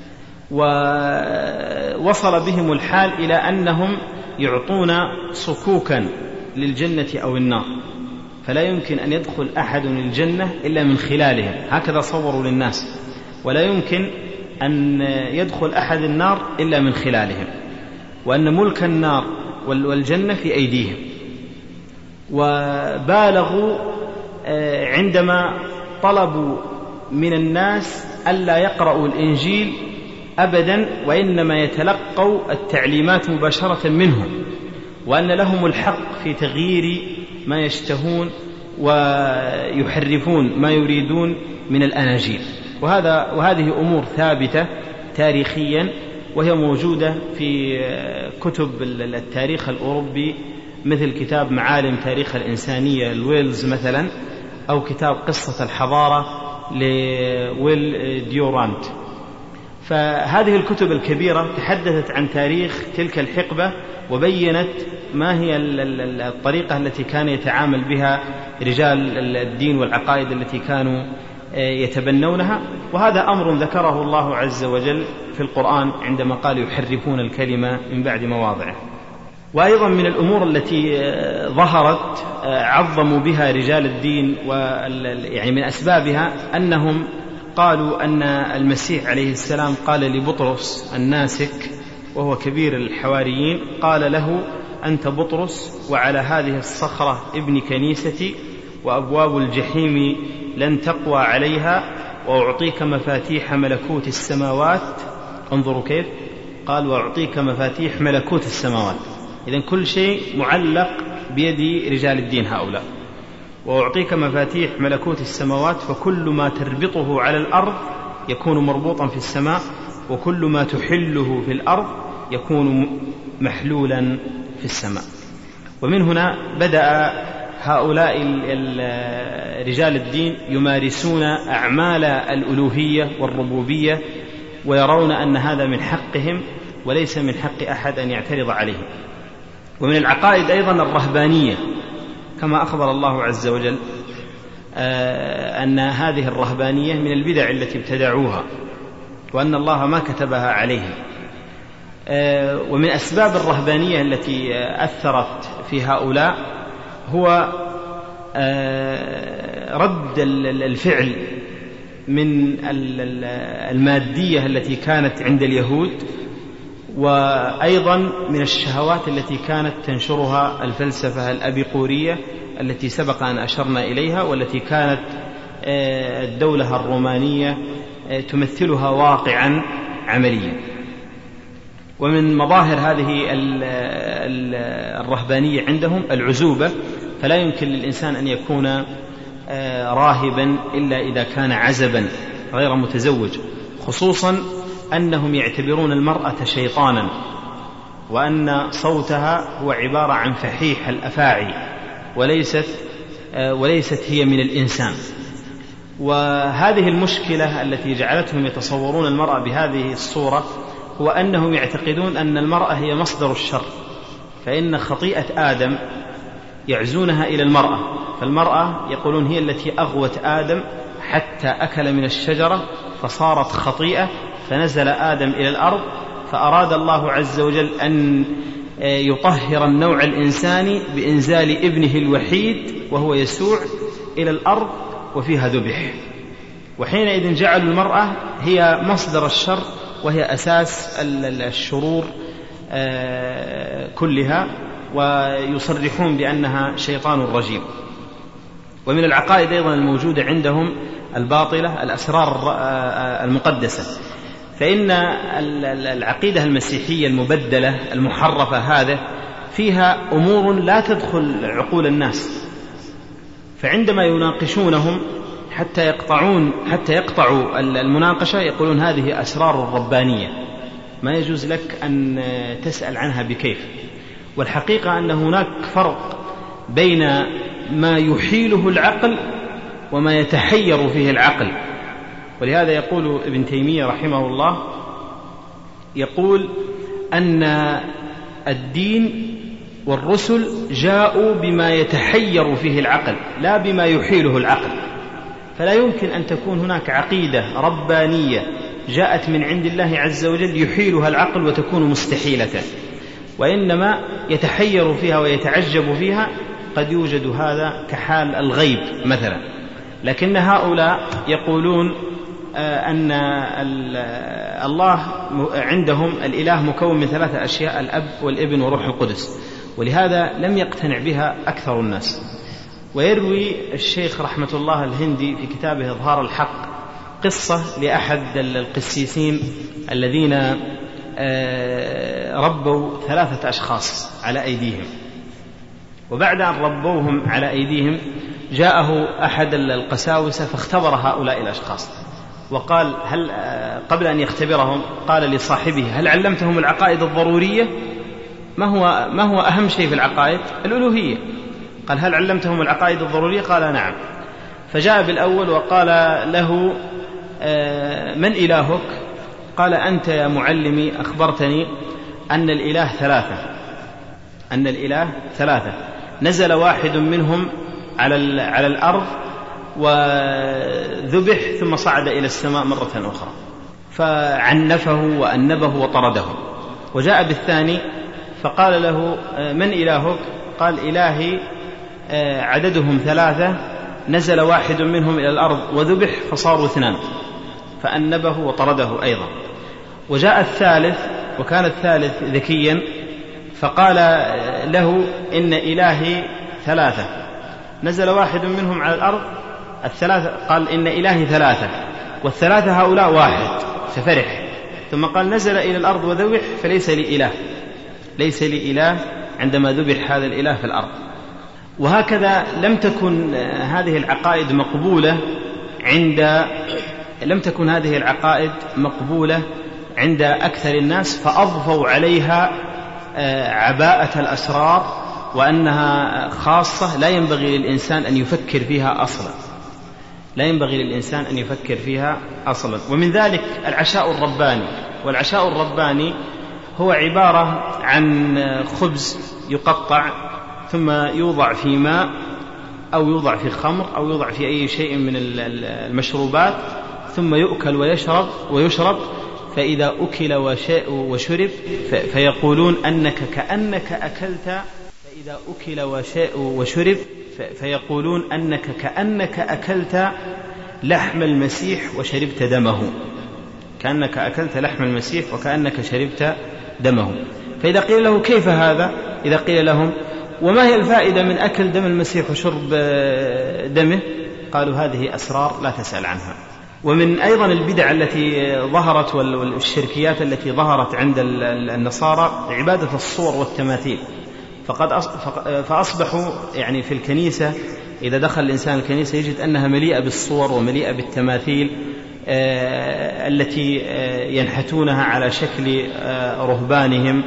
S2: ووصل بهم الحال إلى أنهم يعطون صكوكا للجنة أو النار، فلا يمكن أن يدخل أحد الجنة إلا من خلالهم، هكذا صوروا للناس، ولا يمكن أن يدخل أحد النار إلا من خلالهم، وأن ملك النار والجنة في أيديهم. وبالغوا عندما طلبوا من الناس ألا يقرأوا الإنجيل أبدا، وإنما يتلقوا التعليمات مباشرة منهم، وأن لهم الحق في تغيير ما يشتهون ويحرفون ما يريدون من الأناجيل. وهذا وهذه أمور ثابتة تاريخيا، وهي موجودة في كتب التاريخ الأوروبي مثل كتاب معالم تاريخ الإنسانية الويلز مثلا، أو كتاب قصة الحضارة لويل ديورانت. فهذه الكتب الكبيرة تحدثت عن تاريخ تلك الحقبة، وبينت ما هي الطريقة التي كان يتعامل بها رجال الدين والعقائد التي كانوا يتبنونها. وهذا أمر ذكره الله عز وجل في القرآن عندما قال يحرفون الكلمة من بعد مواضعه. وأيضا من الأمور التي ظهرت عظموا بها رجال الدين، ويعني من أسبابها أنهم قالوا أن المسيح عليه السلام قال لبطرس الناسك وهو كبير الحواريين، قال له أنت بطرس، وعلى هذه الصخرة ابن كنيستي، وأبواب الجحيم لن تقوى عليها، وأعطيك مفاتيح ملكوت السماوات. انظروا كيف قال وأعطيك مفاتيح ملكوت السماوات، إذن كل شيء معلق بيد رجال الدين هؤلاء. وأعطيك مفاتيح ملكوت السماوات، فكل ما تربطه على الأرض يكون مربوطا في السماء، وكل ما تحله في الأرض يكون محلولا في السماء. ومن هنا بدأ هؤلاء رجال الدين يمارسون أعمال الألوهية والربوبية، ويرون أن هذا من حقهم وليس من حق أحد أن يعترض عليهم. ومن العقائد أيضا الرهبانية، كما أخبر الله عز وجل أن هذه الرهبانية من البدع التي ابتدعوها، وأن الله ما كتبها عليهم. ومن أسباب الرهبانية التي أثرت في هؤلاء هو رد الفعل من المادية التي كانت عند اليهود، وأيضا من الشهوات التي كانت تنشرها الفلسفة الأبيقورية التي سبق أن أشرنا إليها، والتي كانت الدولة الرومانية تمثلها واقعا عمليا. ومن مظاهر هذه الرهبانية عندهم العزوبة، فلا يمكن للإنسان أن يكون راهبا إلا إذا كان عزبا غير متزوج، خصوصا أنهم يعتبرون المرأة شيطانا، وأن صوتها هو عبارة عن فحيح الأفاعي وليست وليست هي من الإنسان. وهذه المشكلة التي جعلتهم يتصورون المرأة بهذه الصورة هو أنهم يعتقدون أن المرأة هي مصدر الشر، فإن خطيئة آدم يعزونها إلى المرأة، فالمرأة يقولون هي التي أغوت آدم حتى أكل من الشجرة فصارت خطيئة، فنزل آدم إلى الأرض، فأراد الله عز وجل أن يطهر النوع الإنساني بإنزال ابنه الوحيد وهو يسوع إلى الأرض وفيها ذبح، وحينئذ جعلوا المرأة هي مصدر الشر وهي أساس الشرور كلها، ويصرحون بأنها شيطان رجيم. ومن العقائد أيضا الموجودة عندهم الباطلة الأسرار المقدسة، فإن العقيدة المسيحية المبدلة المحرفة هذا فيها أمور لا تدخل عقول الناس، فعندما يناقشونهم حتى يقطعون حتى يقطعوا المناقشة يقولون هذه أسرار ربانية ما يجوز لك أن تسأل عنها بكيف. والحقيقة أن هناك فرق بين ما يحيله العقل وما يتحير فيه العقل، ولهذا يقول ابن تيمية رحمه الله يقول أن الدين والرسل جاءوا بما يتحير فيه العقل لا بما يحيله العقل، فلا يمكن أن تكون هناك عقيدة ربانية جاءت من عند الله عز وجل يحيلها العقل وتكون مستحيلة، وإنما يتحير فيها ويتعجب فيها، قد يوجد هذا كحال الغيب مثلا. لكن هؤلاء يقولون أن الله عندهم الإله مكون من ثلاثة أشياء: الأب والابن وروح القدس، ولهذا لم يقتنع بها أكثر الناس. ويروي الشيخ رحمة الله الهندي في كتابه إظهار الحق قصة لأحد القسيسين الذين ربوا ثلاثة أشخاص على أيديهم، وبعد أن ربوهم على أيديهم جاءه أحد القساوسة فاختبر هؤلاء الأشخاص، وقال هل قبل أن يختبرهم قال لصاحبه: هل علمتهم العقائد الضرورية؟ ما هو ما هو أهم شيء في العقائد؟ الألوهية. قال: هل علمتهم العقائد الضرورية؟ قال: نعم. فجاء بالأول وقال له: من إلهك؟ قال: أنت يا معلمي أخبرتني أن الإله ثلاثة أن الإله ثلاثة نزل واحد منهم على على الأرض وذبح ثم صعد إلى السماء مرة أخرى، فعنفه وأنبه وطرده. وجاء بالثاني فقال له: من إلهك؟ قال: إلهي عددهم ثلاثة نزل واحد منهم إلى الأرض وذبح فصاروا اثنان، فأنبه وطرده أيضا. وجاء الثالث وكان الثالث ذكيا فقال له: إن إلهي ثلاثة نزل واحد منهم على الأرض الثلاثة قال: إن إلهي ثلاثة والثلاثة هؤلاء واحد، ففرح. ثم قال: نزل إلى الأرض وذبح فليس لي إله ليس لي إله عندما ذبح هذا الإله في الأرض. وهكذا لم تكن هذه العقائد مقبولة عند لم تكن هذه العقائد مقبولة عند أكثر الناس، فأضفوا عليها عباءة الأسرار وأنها خاصة لا ينبغي للإنسان أن يفكر فيها أصلا لا ينبغي للإنسان أن يفكر فيها أصلا ومن ذلك العشاء الرباني. والعشاء الرباني هو عبارة عن خبز يقطع ثم يوضع في ماء أو يوضع في خمر أو يوضع في أي شيء من المشروبات ثم يؤكل ويشرب ويشرب فإذا أكل وشرب فيقولون أنك كأنك أكلت فإذا أكل وشرب فيقولون أنك كأنك أكلت لحم المسيح وشربت دمه كأنك أكلت لحم المسيح وكأنك شربت دمه. فإذا قيل له: كيف هذا؟ إذا قيل لهم: وما هي الفائدة من أكل دم المسيح وشرب دمه؟ قالوا: هذه أسرار لا تسأل عنها. ومن أيضا البدع التي ظهرت والشركيات التي ظهرت عند النصارى عبادة الصور والتماثيل. فقد فأصبحوا يعني في الكنيسة إذا دخل الإنسان الكنيسة يجد أنها مليئة بالصور ومليئة بالتماثيل التي ينحتونها على شكل رهبانهم،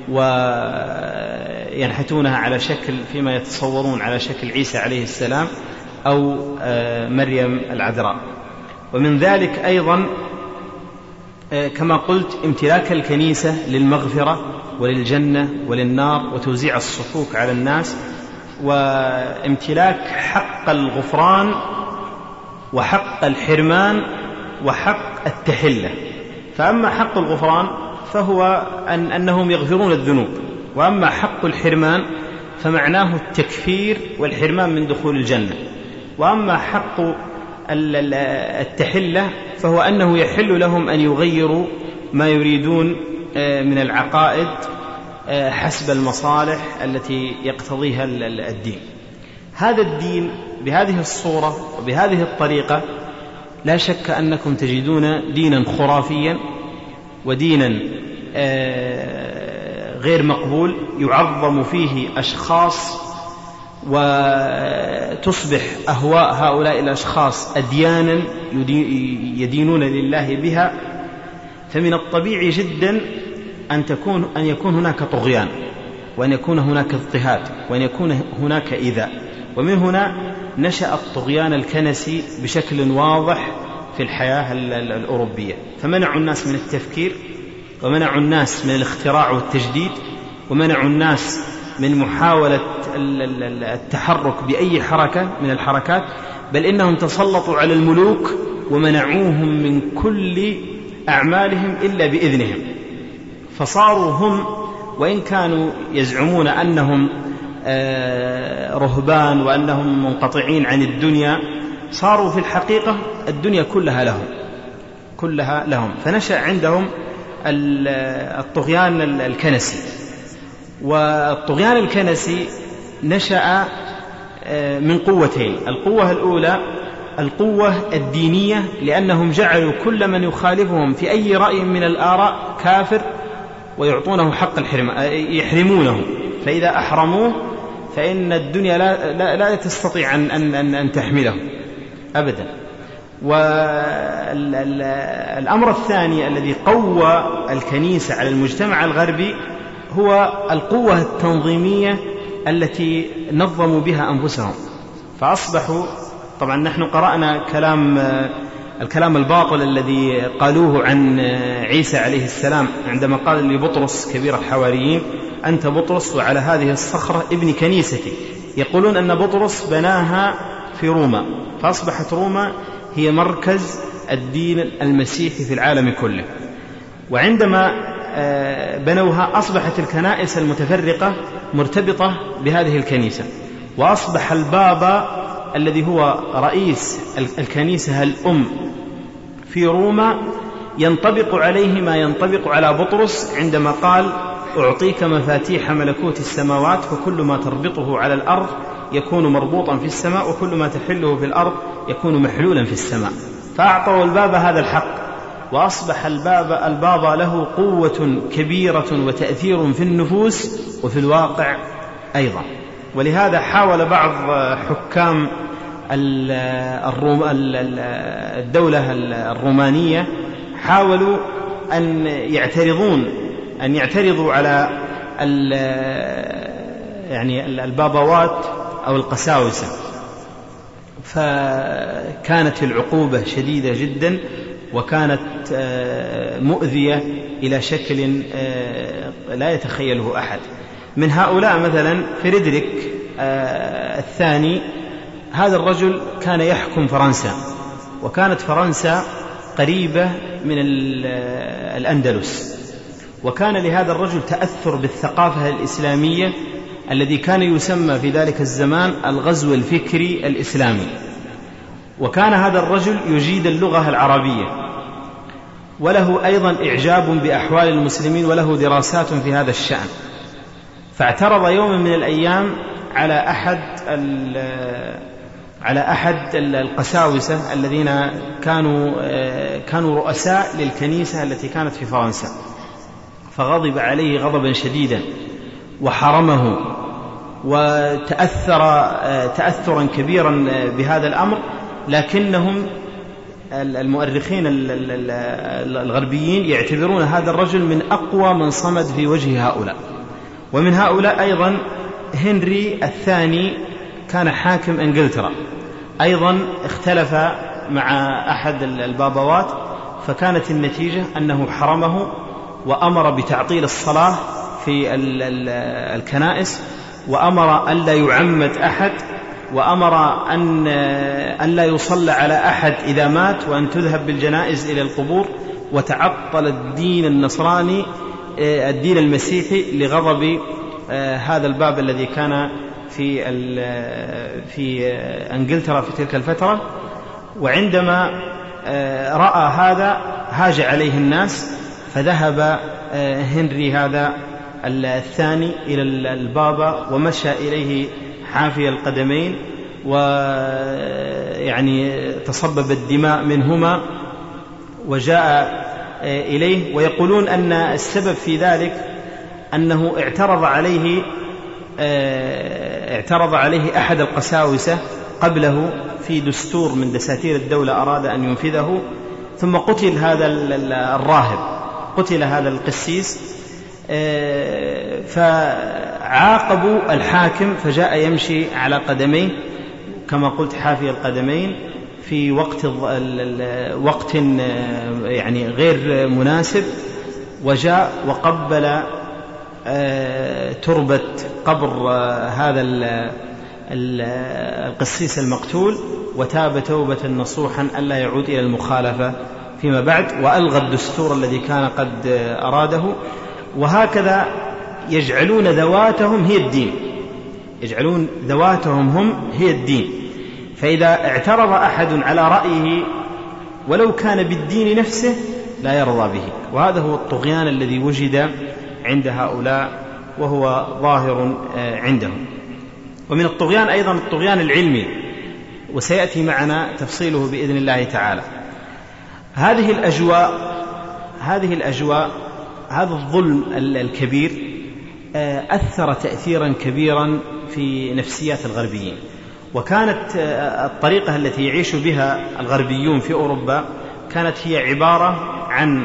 S2: وينحتونها على شكل فيما يتصورون على شكل عيسى عليه السلام أو مريم العذراء. ومن ذلك أيضا كما قلت امتلاك الكنيسة للمغفرة وللجنة وللنار وتوزيع الصفوك على الناس، وامتلاك حق الغفران وحق الحرمان وحق التحلة. فأما حق الغفران فهو أن أنهم يغفرون الذنوب، وأما حق الحرمان فمعناه التكفير والحرمان من دخول الجنة، وأما حق التحلة فهو أنه يحل لهم أن يغيروا ما يريدون من العقائد حسب المصالح التي يقتضيها الدين. هذا الدين بهذه الصورة وبهذه الطريقة لا شك أنكم تجدون دينا خرافيا ودينا غير مقبول يعظم فيه أشخاص، وتصبح أهواء هؤلاء الأشخاص أديانا يدينون لله بها. فمن الطبيعي جدا أن تكون أن يكون هناك طغيان، وأن يكون هناك اضطهاد، وأن يكون هناك إيذاء. ومن هنا نشأ الطغيان الكنسي بشكل واضح في الحياة الأوروبية، فمنعوا الناس من التفكير، ومنعوا الناس من الاختراع والتجديد، ومنعوا الناس من محاولة التحرك بأي حركة من الحركات، بل إنهم تسلطوا على الملوك ومنعوهم من كل أعمالهم إلا بإذنهم. فصاروا هم وإن كانوا يزعمون أنهم رهبان وأنهم منقطعين عن الدنيا، صاروا في الحقيقة الدنيا كلها لهم كلها لهم فنشأ عندهم الطغيان الكنسي. والطغيان الكنسي نشأ من قوتين: القوة الأولى القوة الدينية، لأنهم جعلوا كل من يخالفهم في أي رأي من الآراء كافر، ويعطونه حق الحرمان، يحرمونه، فإذا أحرموه فإن الدنيا لا, لا, لا تستطيع أن, أن, أن تحمله أبدا. والأمر الثاني الذي قوى الكنيسة على المجتمع الغربي هو القوة التنظيمية التي نظموا بها أنفسهم. فأصبحوا، طبعا نحن قرأنا كلام الكلام الباطل الذي قالوه عن عيسى عليه السلام عندما قال لبطرس كبير الحواريين: أنت بطرس وعلى هذه الصخرة ابن كنيستي. يقولون أن بطرس بناها في روما، فأصبحت روما هي مركز الدين المسيحي في العالم كله. وعندما بنوها أصبحت الكنائس المتفرقة مرتبطة بهذه الكنيسة، وأصبح البابا الذي هو رئيس الكنيسة الأم في روما ينطبق عليه ما ينطبق على بطرس عندما قال: أعطيك مفاتيح ملكوت السماوات، فكل ما تربطه على الأرض يكون مربوطا في السماء، وكل ما تحله في الأرض يكون محلولا في السماء. فأعطوا البابا هذا الحق، وأصبح البابا, البابا له قوة كبيرة وتأثير في النفوس وفي الواقع أيضا. ولهذا حاول بعض حكام الدولة الرومانية حاولوا أن يعترضون أن يعترضوا على يعني البابوات أو القساوسة، فكانت العقوبة شديدة جدا، وكانت مؤذية إلى شكل لا يتخيله أحد. من هؤلاء مثلا فريدريك الثاني، هذا الرجل كان يحكم فرنسا، وكانت فرنسا قريبة من الأندلس، وكان لهذا الرجل تأثر بالثقافة الإسلامية الذي كان يسمى في ذلك الزمان الغزو الفكري الإسلامي. وكان هذا الرجل يجيد اللغة العربية، وله أيضا إعجاب بأحوال المسلمين، وله دراسات في هذا الشأن. فاعترض يوم من الأيام على أحد على أحد القساوسة الذين كانوا كانوا رؤساء للكنيسة التي كانت في فرنسا، فغضب عليه غضبا شديدا وحرمه، وتأثر تأثرا كبيرا بهذا الأمر. لكنهم المؤرخين الغربيين يعتبرون هذا الرجل من أقوى من صمد في وجه هؤلاء. ومن هؤلاء أيضا هنري الثاني كان حاكم إنجلترا، أيضا اختلف مع أحد البابوات، فكانت النتيجة أنه حرمه وأمر بتعطيل الصلاة في الكنائس، وأمر أن لا يعمد أحد، وأمر أن لا يصلى على أحد إذا مات، وأن تذهب بالجنائز إلى القبور، وتعطل الدين النصراني الدين المسيحي لغضب هذا الباب الذي كان في في إنجلترا في تلك الفترة. وعندما رأى هذا هاج عليه الناس، فذهب هنري هذا الثاني إلى البابا ومشى إليه حافي القدمين، ويعني تصبب الدماء منهما وجاء إليه. ويقولون أن السبب في ذلك أنه اعترض عليه اعترض عليه أحد القساوسة قبله في دستور من دساتير الدولة أراد أن ينفذه، ثم قتل هذا الراهب، قتل هذا القسيس، فعاقبوا الحاكم فجاء يمشي على قدميه كما قلت حافي القدمين في وقت وقت يعني غير مناسب، وجاء وقبل تربة قبر هذا القسيس المقتول، وتاب توبة نصوحا ألا يعود إلى المخالفة فيما بعد، وألغى الدستور الذي كان قد أراده. وهكذا يجعلون ذواتهم هي الدين، يجعلون ذواتهم هم هي الدين. فإذا اعترض أحد على رأيه ولو كان بالدين نفسه لا يرضى به، وهذا هو الطغيان الذي وجد عند هؤلاء وهو ظاهر عندهم. ومن الطغيان أيضا الطغيان العلمي، وسيأتي معنا تفصيله بإذن الله تعالى. هذه الأجواء هذه الأجواء هذا الظلم الكبير أثر تأثيرا كبيرا في نفسيات الغربيين، وكانت الطريقة التي يعيش بها الغربيون في أوروبا كانت هي عبارة عن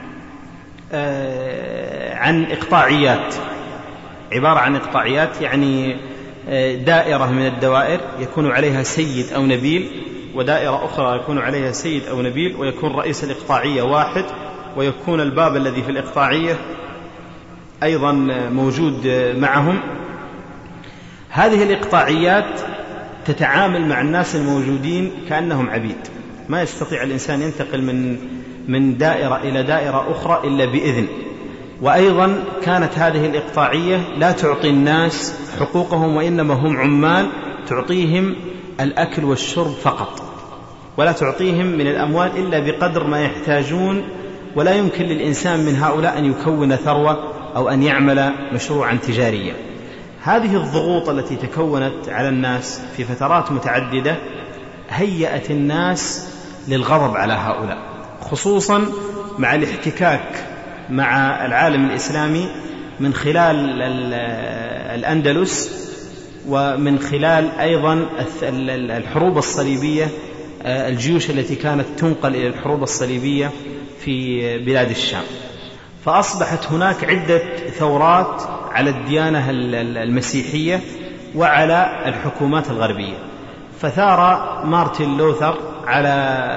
S2: عن إقطاعيات عبارة عن إقطاعيات يعني دائرة من الدوائر يكون عليها سيد أو نبيل، ودائرة أخرى يكون عليها سيد أو نبيل، ويكون رئيس الإقطاعية واحد، ويكون الباب الذي في الإقطاعية أيضا موجود معهم. هذه الإقطاعيات تتعامل مع الناس الموجودين كأنهم عبيد، ما يستطيع الإنسان ينتقل من من دائرة إلى دائرة أخرى إلا بإذن. وأيضا كانت هذه الإقطاعية لا تعطي الناس حقوقهم، وإنما هم عمال تعطيهم الأكل والشرب فقط، ولا تعطيهم من الأموال إلا بقدر ما يحتاجون، ولا يمكن للإنسان من هؤلاء أن يكون ثروة أو أن يعمل مشروعا تجاريا. هذه الضغوط التي تكونت على الناس في فترات متعددة هيأت الناس للغضب على هؤلاء، خصوصا مع الاحتكاك مع العالم الإسلامي من خلال الأندلس، ومن خلال أيضا الحروب الصليبية، الجيوش التي كانت تنقل إلى الحروب الصليبية في بلاد الشام. فأصبحت هناك عدة ثورات على الديانة المسيحية وعلى الحكومات الغربية. فثار مارتن لوثر على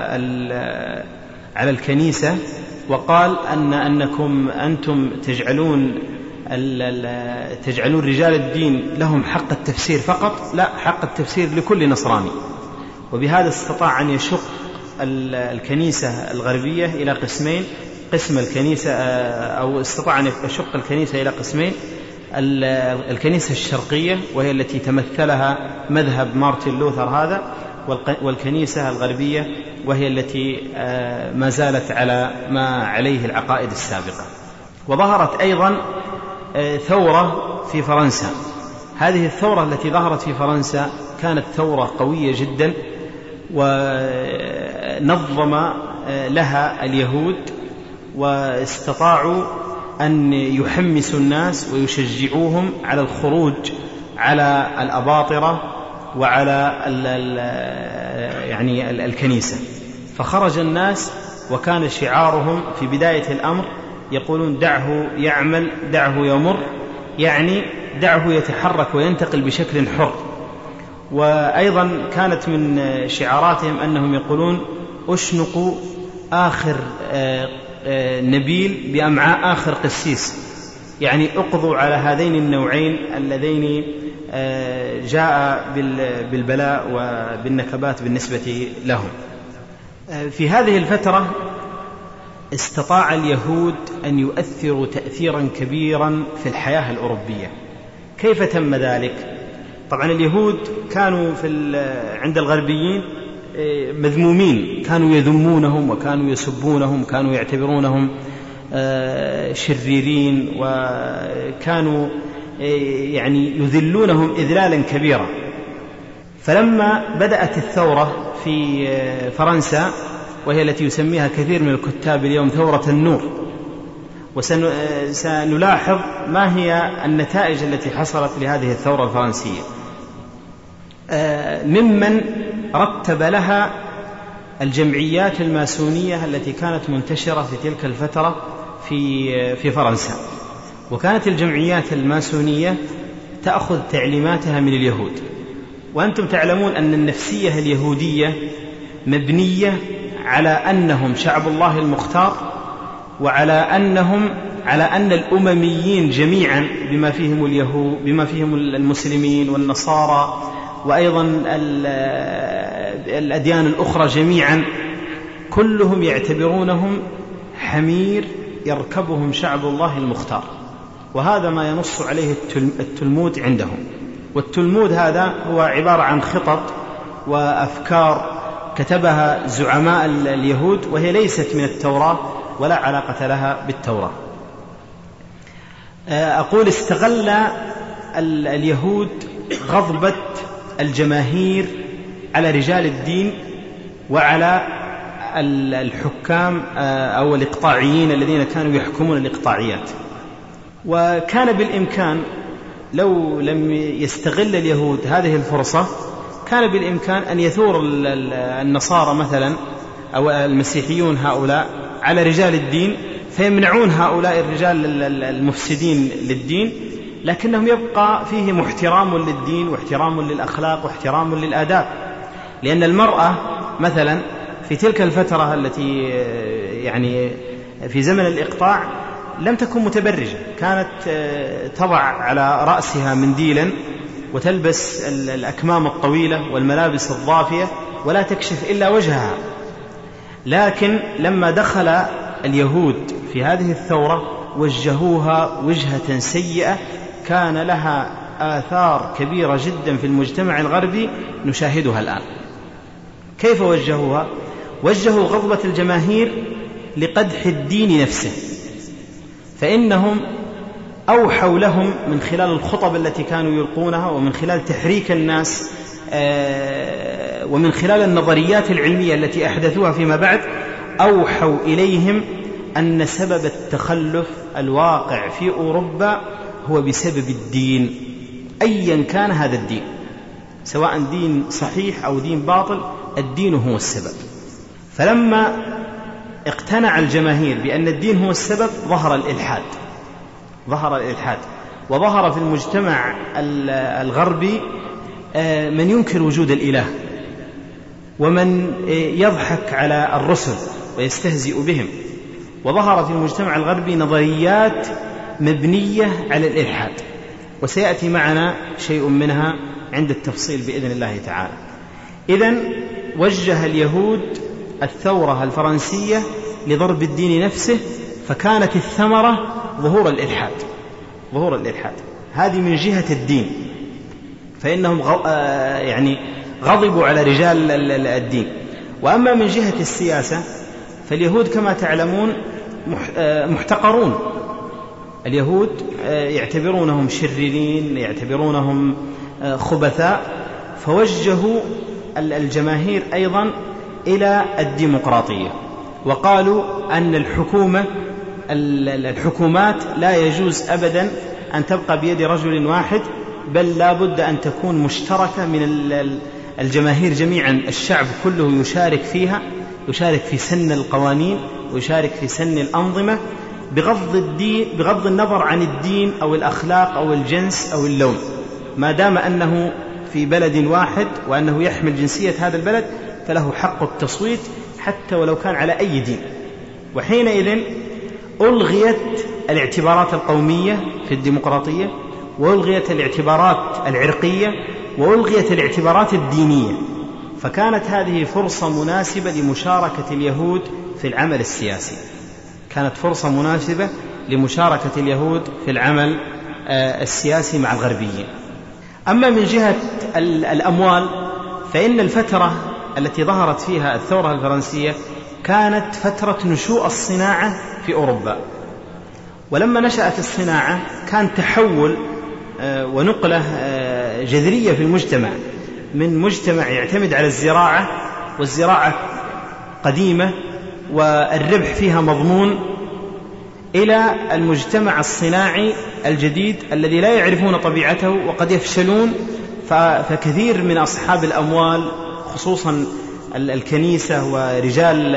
S2: على الكنيسة وقال أن أنكم أنتم تجعلون تجعلون رجال الدين لهم حق التفسير فقط، لا، حق التفسير لكل نصراني. وبهذا استطاع أن يشق الكنيسة الغربية إلى قسمين، قسم الكنيسة أو استطاع أن يشق الكنيسة إلى قسمين: الكنيسة الشرقية وهي التي تمثلها مذهب مارتن لوثر هذا، والكنيسة الغربية وهي التي ما زالت على ما عليه العقائد السابقة. وظهرت أيضا ثورة في فرنسا. هذه الثورة التي ظهرت في فرنسا كانت ثورة قوية جدا، ونظم لها اليهود واستطاعوا أن يحمسوا الناس ويشجعوهم على الخروج على الأباطرة وعلى ال ال يعني ال الكنيسة. فخرج الناس وكان شعارهم في بداية الأمر يقولون دعه يعمل دعه يمر، يعني دعه يتحرك وينتقل بشكل حر. وأيضا كانت من شعاراتهم أنهم يقولون أشنقوا آخر نبيل بأمعاء آخر قسيس، يعني اقضوا على هذين النوعين اللذين جاء بالبلاء وبالنكبات بالنسبة لهم. في هذه الفترة استطاع اليهود أن يؤثروا تأثيرا كبيرا في الحياة الأوروبية. كيف تم ذلك؟ طبعا اليهود كانوا في عند الغربيين مذمومين، كانوا يذمونهم وكانوا يسبونهم، كانوا يعتبرونهم شريرين، وكانوا يعني يذلونهم إذلالا كبيرا. فلما بدأت الثورة في فرنسا، وهي التي يسميها كثير من الكتاب اليوم ثورة النور، وسنلاحظ ما هي النتائج التي حصلت لهذه الثورة الفرنسية. ممن رتب لها الجمعيات الماسونية التي كانت منتشرة في تلك الفترة في في فرنسا. وكانت الجمعيات الماسونية تأخذ تعليماتها من اليهود، وأنتم تعلمون أن النفسية اليهودية مبنية على أنهم شعب الله المختار، وعلى أنهم على أن الأمميين جميعا بما فيهم اليهود بما فيهم المسلمين والنصارى وأيضا الأديان الأخرى جميعا كلهم يعتبرونهم حمير يركبهم شعب الله المختار. وهذا ما ينص عليه التلمود عندهم. والتلمود هذا هو عبارة عن خطط وأفكار كتبها زعماء اليهود، وهي ليست من التوراة ولا علاقة لها بالتوراة. أقول استغل اليهود غضبة الجماهير على رجال الدين وعلى الحكام أو الإقطاعيين الذين كانوا يحكمون الإقطاعيات. وكان بالإمكان لو لم يستغل اليهود هذه الفرصة كان بالإمكان أن يثور النصارى مثلا أو المسيحيون هؤلاء على رجال الدين فيمنعون هؤلاء الرجال المفسدين للدين، لكنهم يبقى فيهم احترام للدين واحترام للأخلاق واحترام للآداب. لأن المرأة مثلا في تلك الفترة التي يعني في زمن الإقطاع لم تكن متبرجة، كانت تضع على رأسها منديلا وتلبس الأكمام الطويلة والملابس الضافية ولا تكشف إلا وجهها. لكن لما دخل اليهود في هذه الثورة وجهوها وجهة سيئة كان لها آثار كبيرة جدا في المجتمع الغربي نشاهدها الآن. كيف وجهوها؟ وجهوا غضبة الجماهير لقدح الدين نفسه، فإنهم أوحوا لهم من خلال الخطب التي كانوا يلقونها ومن خلال تحريك الناس ومن خلال النظريات العلمية التي أحدثوها فيما بعد، أوحوا إليهم أن سبب التخلف الواقع في أوروبا هو بسبب الدين، أيا كان هذا الدين، سواء دين صحيح أو دين باطل، الدين هو السبب. فلما اقتنع الجماهير بأن الدين هو السبب ظهر الإلحاد ظهر الإلحاد وظهر في المجتمع الغربي من ينكر وجود الإله ومن يضحك على الرسل ويستهزئ بهم. وظهر في المجتمع الغربي نظريات مبنية على الإلحاد، وسيأتي معنا شيء منها عند التفصيل بإذن الله تعالى. إذن وجه اليهود الثورة الفرنسية لضرب الدين نفسه، فكانت الثمرة ظهور الإلحاد ظهور الإلحاد هذه من جهة الدين، فإنهم غ... آه يعني غضبوا على رجال الدين. وأما من جهة السياسة فاليهود كما تعلمون محتقرون. اليهود يعتبرونهم شريرين، يعتبرونهم خبثاء، فوجهوا الجماهير أيضا إلى الديمقراطية، وقالوا أن الحكومة الحكومات لا يجوز أبدا أن تبقى بيد رجل واحد، بل لا بد أن تكون مشتركة من الجماهير جميعا، الشعب كله يشارك فيها، يشارك في سن القوانين ويشارك في سن الأنظمة، بغض الدين بغض النظر عن الدين أو الأخلاق أو الجنس أو اللون، ما دام أنه في بلد واحد وأنه يحمل جنسية هذا البلد فله حق التصويت حتى ولو كان على أي دين. وحينئذ ألغيت الاعتبارات القومية في الديمقراطية، وألغيت الاعتبارات العرقية، وألغيت الاعتبارات الدينية، فكانت هذه فرصة مناسبة لمشاركة اليهود في العمل السياسي، كانت فرصة مناسبة لمشاركة اليهود في العمل السياسي مع الغربيين. أما من جهة الأموال فإن الفترة التي ظهرت فيها الثورة الفرنسية كانت فترة نشوء الصناعة في أوروبا، ولما نشأت الصناعة كان تحول ونقلة جذرية في المجتمع، من مجتمع يعتمد على الزراعة والزراعة قديمة والربح فيها مضمون، إلى المجتمع الصناعي الجديد الذي لا يعرفون طبيعته وقد يفشلون، فكثير من أصحاب الأموال خصوصا الكنيسة ورجال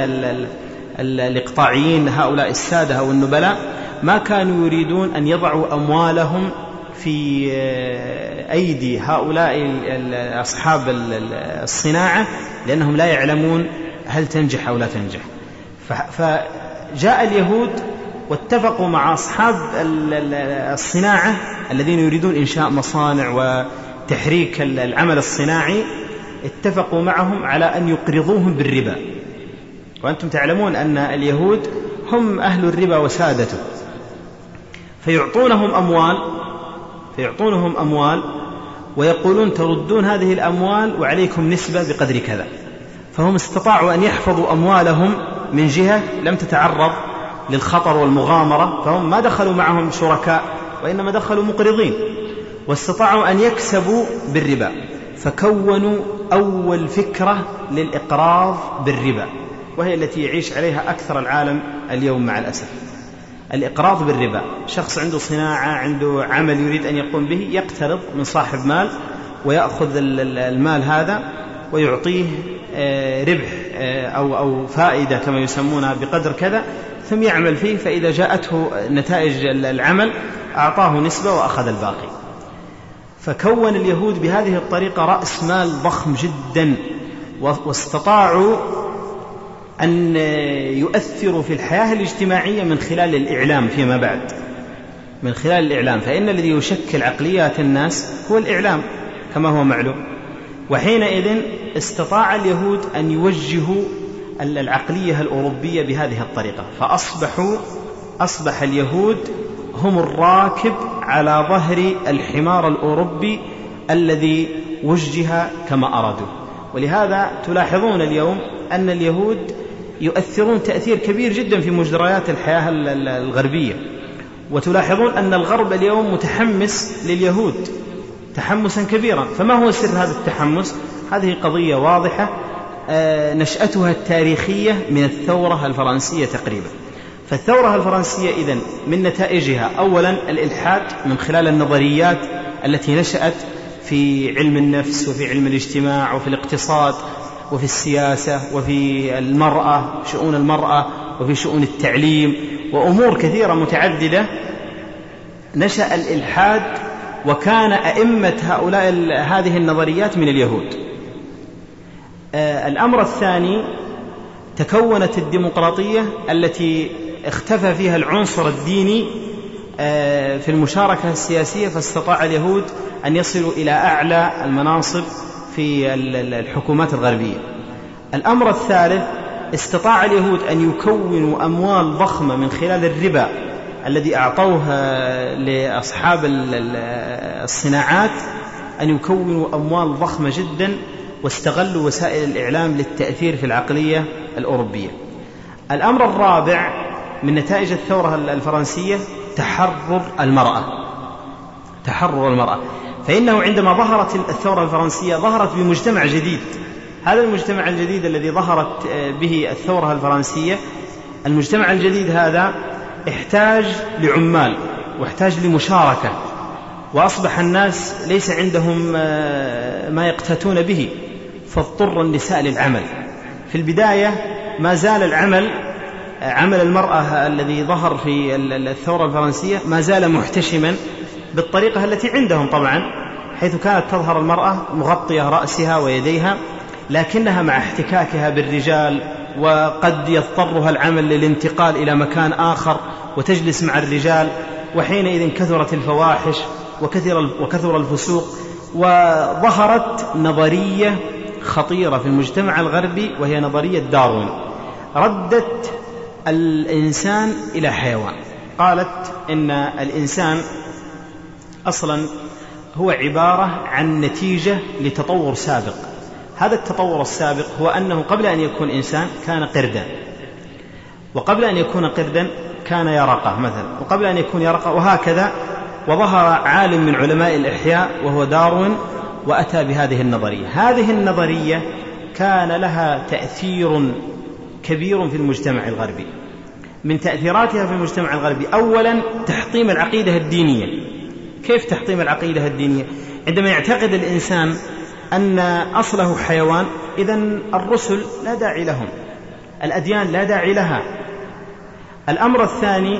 S2: الإقطاعيين هؤلاء السادة أو النبلاء ما كانوا يريدون أن يضعوا أموالهم في أيدي هؤلاء أصحاب الصناعة، لأنهم لا يعلمون هل تنجح أو لا تنجح. فجاء اليهود واتفقوا مع أصحاب الصناعة الذين يريدون إنشاء مصانع وتحريك العمل الصناعي، اتفقوا معهم على أن يقرضوهم بالربا. وأنتم تعلمون أن اليهود هم أهل الربا وسادته، فيعطونهم أموال فيعطونهم أموال ويقولون تردون هذه الأموال وعليكم نسبة بقدر كذا. فهم استطاعوا أن يحفظوا أموالهم من جهة لم تتعرض للخطر والمغامرة، فهم ما دخلوا معهم شركاء وإنما دخلوا مقرضين، واستطاعوا أن يكسبوا بالربا، فكونوا أول فكرة للإقراض بالربا، وهي التي يعيش عليها أكثر العالم اليوم مع الأسف. الإقراض بالربا، شخص عنده صناعة، عنده عمل يريد أن يقوم به، يقترض من صاحب مال ويأخذ المال هذا ويعطيه ربح أو أو فائدة كما يسمونها بقدر كذا، ثم يعمل فيه، فإذا جاءته نتائج العمل أعطاه نسبة وأخذ الباقي. فكون اليهود بهذه الطريقة رأس مال ضخم جدا، واستطاعوا أن يؤثروا في الحياة الاجتماعية من خلال الإعلام فيما بعد، من خلال الإعلام، فإن الذي يشكل عقليات الناس هو الإعلام كما هو معلوم. وحينئذ استطاع اليهود أن يوجهوا العقلية الأوروبية بهذه الطريقة، فأصبحوا أصبح اليهود هم الراكب على ظهر الحمار الأوروبي الذي وجه كما أرادوا. ولهذا تلاحظون اليوم أن اليهود يؤثرون تأثير كبير جدا في مجريات الحياة الغربية، وتلاحظون أن الغرب اليوم متحمس لليهود تحمسا كبيرا. فما هو سر هذا التحمس؟ هذه قضية واضحة نشأتها التاريخية من الثورة الفرنسية تقريبا. فالثورة الفرنسية إذن من نتائجها أولا الإلحاد من خلال النظريات التي نشأت في علم النفس وفي علم الاجتماع وفي الاقتصاد وفي السياسة وفي المرأة، شؤون المرأة، وفي شؤون التعليم، وأمور كثيرة متعددة. نشأ الإلحاد، وكان أئمة هؤلاء هذه النظريات من اليهود. آه الأمر الثاني، تكونت الديمقراطية التي اختفى فيها العنصر الديني آه في المشاركة السياسية، فاستطاع اليهود أن يصلوا إلى أعلى المناصب في الحكومات الغربية. الأمر الثالث، استطاع اليهود أن يكونوا أموال ضخمة من خلال الربا الذي أعطوها لأصحاب الصناعات، أن يكونوا أموال ضخمة جدا، واستغلوا وسائل الإعلام للتأثير في العقلية الأوروبية. الأمر الرابع من نتائج الثورة الفرنسية، تحرر المرأة. تحرر المرأة فإنه عندما ظهرت الثورة الفرنسية ظهرت بمجتمع جديد. هذا المجتمع الجديد الذي ظهرت به الثورة الفرنسية، المجتمع الجديد هذا احتاج لعمال واحتاج لمشاركة، وأصبح الناس ليس عندهم ما يقتاتون به، فاضطر النساء للعمل. في البداية ما زال العمل عمل المرأة الذي ظهر في الثورة الفرنسية ما زال محتشما بالطريقة التي عندهم طبعا، حيث كانت تظهر المرأة مغطية رأسها ويديها، لكنها مع احتكاكها بالرجال وقد يضطرها العمل للانتقال إلى مكان آخر وتجلس مع الرجال، وحينئذ كثرت الفواحش وكثر, وكثر الفسوق. وظهرت نظرية خطيرة في المجتمع الغربي وهي نظرية داروين، ردت الإنسان إلى حيوان. قالت إن الإنسان أصلا هو عبارة عن نتيجة لتطور سابق. هذا التطور السابق هو أنه قبل أن يكون إنسان كان قردا، وقبل أن يكون قردا كان يرقة مثلا، وقبل أن يكون يرقة، وهكذا. وظهر عالم من علماء الإحياء وهو داروين وأتى بهذه النظرية. هذه النظرية كان لها تأثير كبير في المجتمع الغربي. من تأثيراتها في المجتمع الغربي أولا تحطيم العقيدة الدينية. كيف تحطيم العقيدة الدينية؟ عندما يعتقد الإنسان أن أصله حيوان، إذن الرسل لا داعي لهم، الأديان لا داعي لها. الأمر الثاني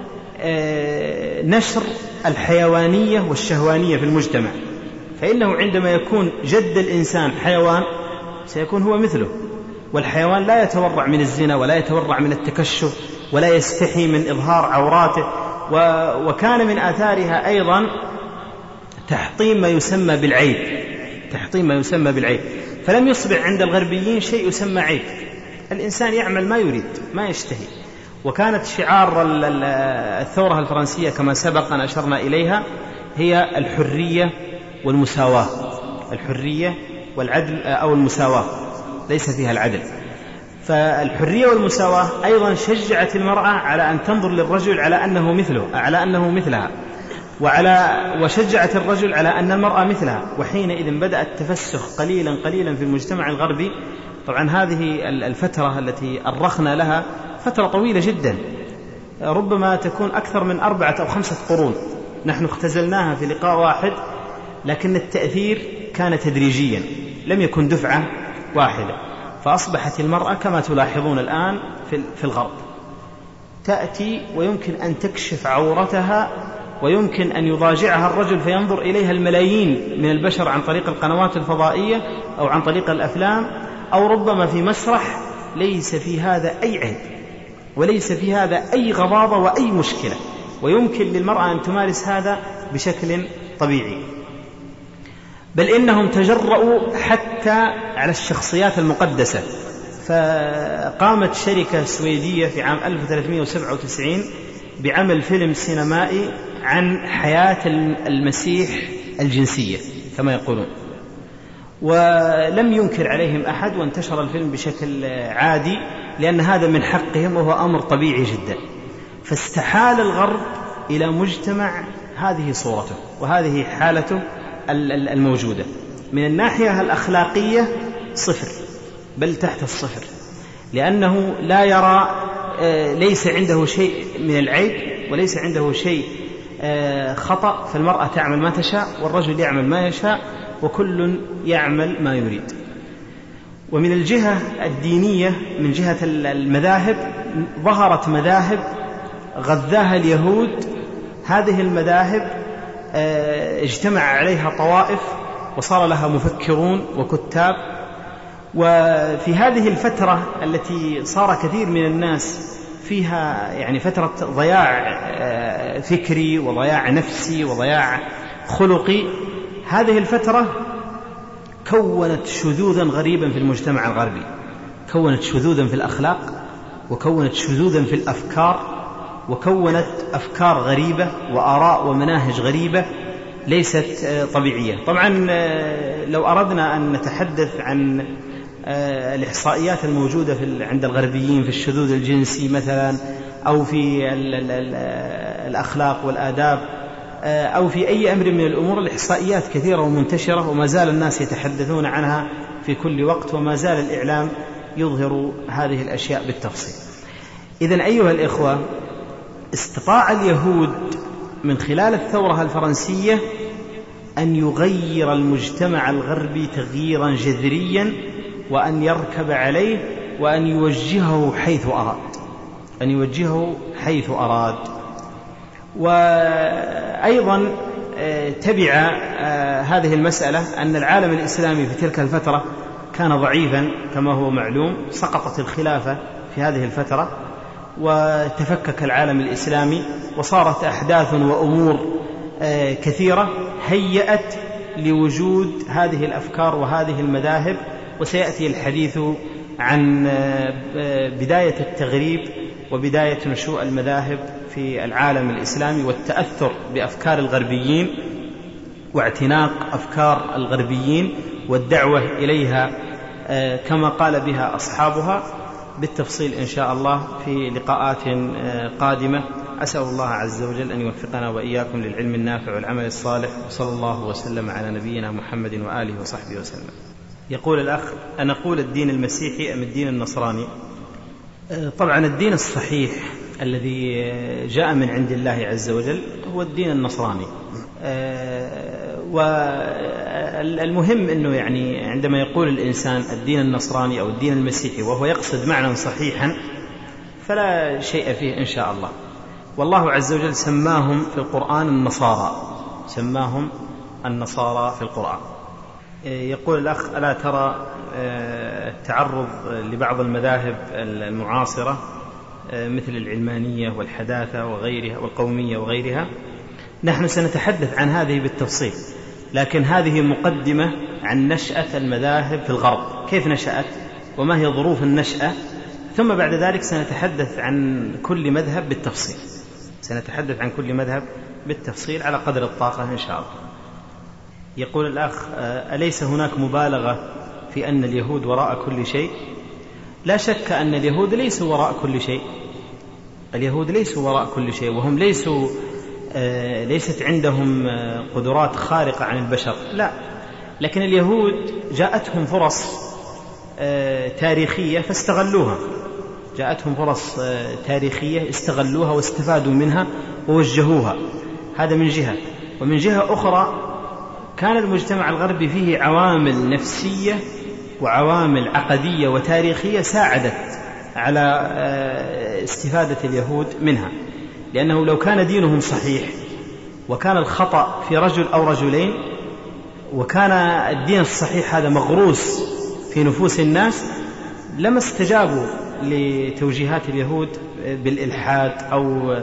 S2: نشر الحيوانية والشهوانية في المجتمع، فإنه عندما يكون جد الإنسان حيوان سيكون هو مثله، والحيوان لا يتورع من الزنا ولا يتورع من التكشف ولا يستحي من إظهار عوراته. وكان من آثارها أيضا تحطيم ما يسمى بالعيب، تحطيم ما يسمى بالعيب. فلم يصبح عند الغربيين شيء يسمى عيب، الإنسان يعمل ما يريد ما يشتهي. وكانت شعار الثورة الفرنسية كما سبق أن أشرنا إليها هي الحرية والمساواة، الحرية والعدل أو المساواة، ليس فيها العدل. فالحرية والمساواة أيضا شجعت المرأة على أن تنظر للرجل على أنه مثله، على أنه مثلها، وعلى وشجعت الرجل على أن المرأة مثلها. وحينئذ بدأ التفسخ قليلا قليلا في المجتمع الغربي. طبعا هذه الفترة التي أرخنا لها فترة طويلة جدا، ربما تكون أكثر من أربعة أو خمسة قرون، نحن اختزلناها في لقاء واحد، لكن التأثير كان تدريجيا، لم يكن دفعة واحدة. فأصبحت المرأة كما تلاحظون الآن في الغرب تأتي ويمكن أن تكشف عورتها، ويمكن أن يضاجعها الرجل فينظر إليها الملايين من البشر عن طريق القنوات الفضائية أو عن طريق الأفلام، أو ربما في مسرح. ليس في هذا أي عيب وليس في هذا أي غضاضة وأي مشكلة، ويمكن للمرأة أن تمارس هذا بشكل طبيعي. بل إنهم تجرؤوا حتى على الشخصيات المقدسة. فقامت شركة سويدية في عام ألف وثلاثمائة وسبعة وتسعين بعمل فيلم سينمائي عن حياة المسيح الجنسية كما يقولون، ولم ينكر عليهم أحد، وانتشر الفيلم بشكل عادي لأن هذا من حقهم وهو أمر طبيعي جدا. فاستحال الغرب إلى مجتمع هذه صورته وهذه حالته الموجودة. من الناحية الأخلاقية صفر، بل تحت الصفر، لأنه لا يرى، ليس عنده شيء من العيب وليس عنده شيء خطأ. فالمرأة تعمل ما تشاء والرجل يعمل ما يشاء، وكل يعمل ما يريد. ومن الجهة الدينية، من جهة المذاهب، ظهرت مذاهب غذاها اليهود. هذه المذاهب اجتمع عليها طوائف وصار لها مفكرون وكتاب. وفي هذه الفترة التي صار كثير من الناس فيها يعني فترة ضياع فكري وضياع نفسي وضياع خلقي، هذه الفترة كونت شذوذا غريبا في المجتمع الغربي، كونت شذوذا في الأخلاق، وكونت شذوذا في الأفكار، وكونت أفكار غريبة وآراء ومناهج غريبة ليست طبيعية. طبعا لو أردنا أن نتحدث عن الإحصائيات الموجودة في عند الغربيين في الشذوذ الجنسي مثلا، أو في الأخلاق والآداب، أو في أي أمر من الأمور. الإحصائيات كثيرة ومنتشرة وما زال الناس يتحدثون عنها في كل وقت، وما زال الإعلام يظهر هذه الأشياء بالتفصيل. إذن أيها الإخوة، استطاع اليهود من خلال الثورة الفرنسية أن يغير المجتمع الغربي تغييرا جذريا، وأن يركب عليه وأن يوجهه حيث أراد أن يوجهه حيث أراد وأيضا تبع هذه المسألة أن العالم الإسلامي في تلك الفترة كان ضعيفا كما هو معلوم. سقطت الخلافة في هذه الفترة وتفكك العالم الإسلامي، وصارت أحداث وأمور كثيرة هيأت لوجود هذه الأفكار وهذه المذاهب. وسيأتي الحديث عن بداية التغريب وبداية نشوء المذاهب في العالم الإسلامي، والتأثر بأفكار الغربيين واعتناق أفكار الغربيين والدعوة إليها كما قال بها أصحابها، بالتفصيل إن شاء الله في لقاءات قادمة. أسأل الله عز وجل أن يوفقنا وإياكم للعلم النافع والعمل الصالح، وصلى الله وسلم على نبينا محمد وآله وصحبه وسلم. يقول الأخ: أنا أقول الدين المسيحي أم الدين النصراني؟ طبعا الدين الصحيح الذي جاء من عند الله عز وجل هو الدين النصراني. والمهم أنه يعني عندما يقول الإنسان الدين النصراني أو الدين المسيحي وهو يقصد معنى صحيحا فلا شيء فيه إن شاء الله. والله عز وجل سماهم في القرآن النصارى، سماهم النصارى في القرآن. يقول الأخ: ألا ترى التعرض لبعض المذاهب المعاصرة مثل العلمانية والحداثة وغيرها والقومية وغيرها؟ نحن سنتحدث عن هذه بالتفصيل، لكن هذه مقدمة عن نشأة المذاهب في الغرب، كيف نشأت وما هي ظروف النشأة، ثم بعد ذلك سنتحدث عن كل مذهب بالتفصيل سنتحدث عن كل مذهب بالتفصيل على قدر الطاقة إن شاء الله. يقول الأخ: أليس هناك مبالغة في أن اليهود وراء كل شيء؟ لا شك أن اليهود ليسوا وراء كل شيء، اليهود ليسوا وراء كل شيء، وهم ليسوا ليست عندهم قدرات خارقة عن البشر، لا، لكن اليهود جاءتهم فرص تاريخية فاستغلوها، جاءتهم فرص تاريخية استغلوها واستفادوا منها ووجهوها، هذا من جهة. ومن جهة أخرى كان المجتمع الغربي فيه عوامل نفسية وعوامل عقدية وتاريخية ساعدت على استفادة اليهود منها، لأنه لو كان دينهم صحيح وكان الخطأ في رجل أو رجلين وكان الدين الصحيح هذا مغروس في نفوس الناس لما استجابوا لتوجيهات اليهود بالإلحاد أو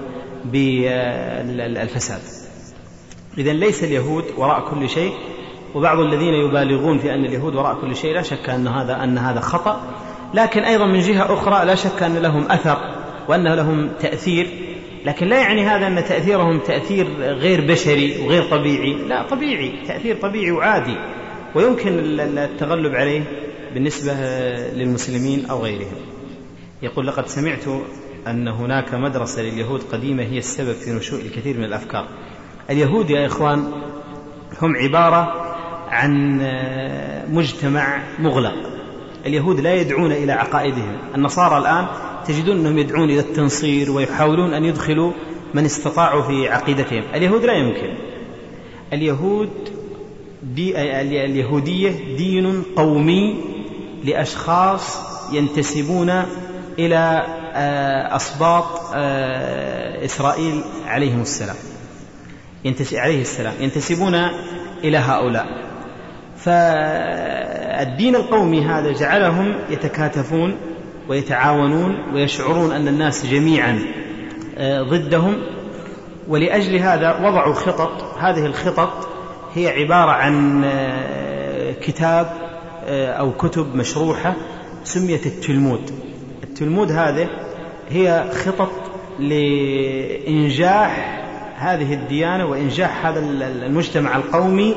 S2: بالفساد. إذن ليس اليهود وراء كل شيء، وبعض الذين يبالغون في أن اليهود وراء كل شيء لا شك أن هذا أن هذا خطأ، لكن أيضا من جهة أخرى لا شك أن لهم أثر وأن لهم تأثير، لكن لا يعني هذا أن تأثيرهم تأثير غير بشري وغير طبيعي، لا، طبيعي، تأثير طبيعي وعادي ويمكن التغلب عليه بالنسبة للمسلمين أو غيرهم. يقول: لقد سمعت أن هناك مدرسة لليهود قديمة هي السبب في نشوء الكثير من الأفكار. اليهود يا إخوان هم عبارة عن مجتمع مغلق، اليهود لا يدعون إلى عقائدهم. النصارى الآن تجدون أنهم يدعون إلى التنصير ويحاولون أن يدخلوا من استطاعوا في عقيدتهم، اليهود لا يمكن. اليهود دي اليهودية دين قومي لأشخاص ينتسبون إلى أسباط إسرائيل عليهم السلام عليه السلام ينتسبون إلى هؤلاء. فالدين القومي هذا جعلهم يتكاتفون ويتعاونون ويشعرون أن الناس جميعا ضدهم، ولأجل هذا وضعوا خطط. هذه الخطط هي عبارة عن كتاب أو كتب مشروحة سميت التلمود. التلمود هذه هي خطط لإنجاح هذه الديانة وإنجاح هذا المجتمع القومي،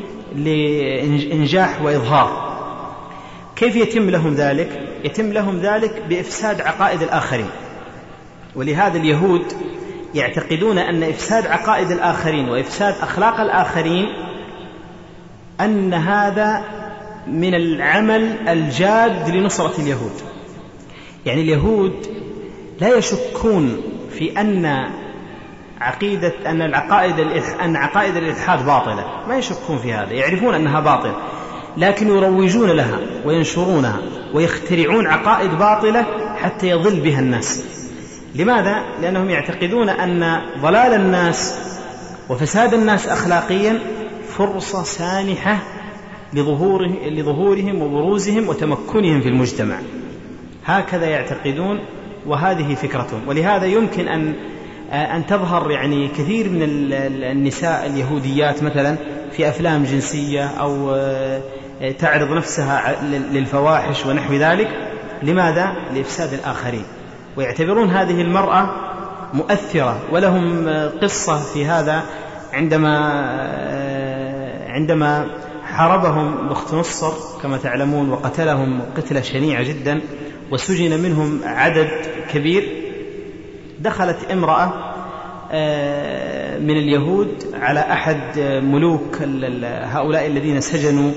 S2: لإنجاح وإظهار. كيف يتم لهم ذلك؟ يتم لهم ذلك بإفساد عقائد الآخرين. ولهذا اليهود يعتقدون أن إفساد عقائد الآخرين وإفساد أخلاق الآخرين أن هذا من العمل الجاد لنصرة اليهود. يعني اليهود لا يشكون في أن عقيدة أن العقائد أن عقائد الإلحاد باطلة، ما يشكون في هذا، يعرفون أنها باطلة، لكن يروجون لها وينشرونها ويخترعون عقائد باطلة حتى يضل بها الناس. لماذا؟ لأنهم يعتقدون أن ضلال الناس وفساد الناس أخلاقيا فرصة سانحة لظهورهم وبروزهم وتمكنهم في المجتمع. هكذا يعتقدون وهذه فكرتهم. ولهذا يمكن أن أن تظهر يعني كثير من النساء اليهوديات مثلا في أفلام جنسية أو تعرض نفسها للفواحش ونحو ذلك. لماذا؟ لإفساد الآخرين، ويعتبرون هذه المرأة مؤثرة. ولهم قصة في هذا عندما عندما حاربهم بختنصر كما تعلمون وقتلهم قتلة شنيعة جدا وسجن منهم عدد كبير. دخلت امرأة من اليهود على أحد ملوك هؤلاء الذين سجنوا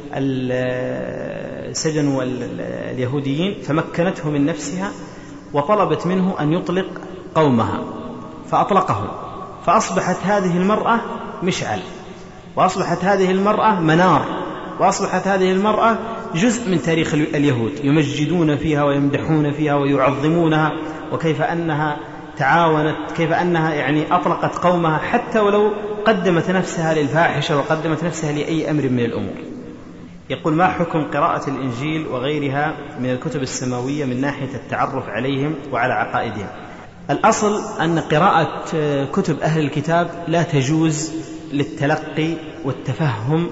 S2: سجنوا اليهوديين، فمكنته من نفسها وطلبت منه أن يطلق قومها، فأطلقهم، فأصبحت هذه المرأة مشعل، وأصبحت هذه المرأة منار، وأصبحت هذه المرأة جزء من تاريخ اليهود، يمجدون فيها ويمدحون فيها ويعظمونها، وكيف أنها تعاونت، كيف أنها يعني أطلقت قومها حتى ولو قدمت نفسها للفاحشة وقدمت نفسها لأي أمر من الأمور. يقول: ما حكم قراءة الإنجيل وغيرها من الكتب السماوية من ناحية التعرف عليهم وعلى عقائدهم؟ الأصل أن قراءة كتب أهل الكتاب لا تجوز للتلقي والتفهم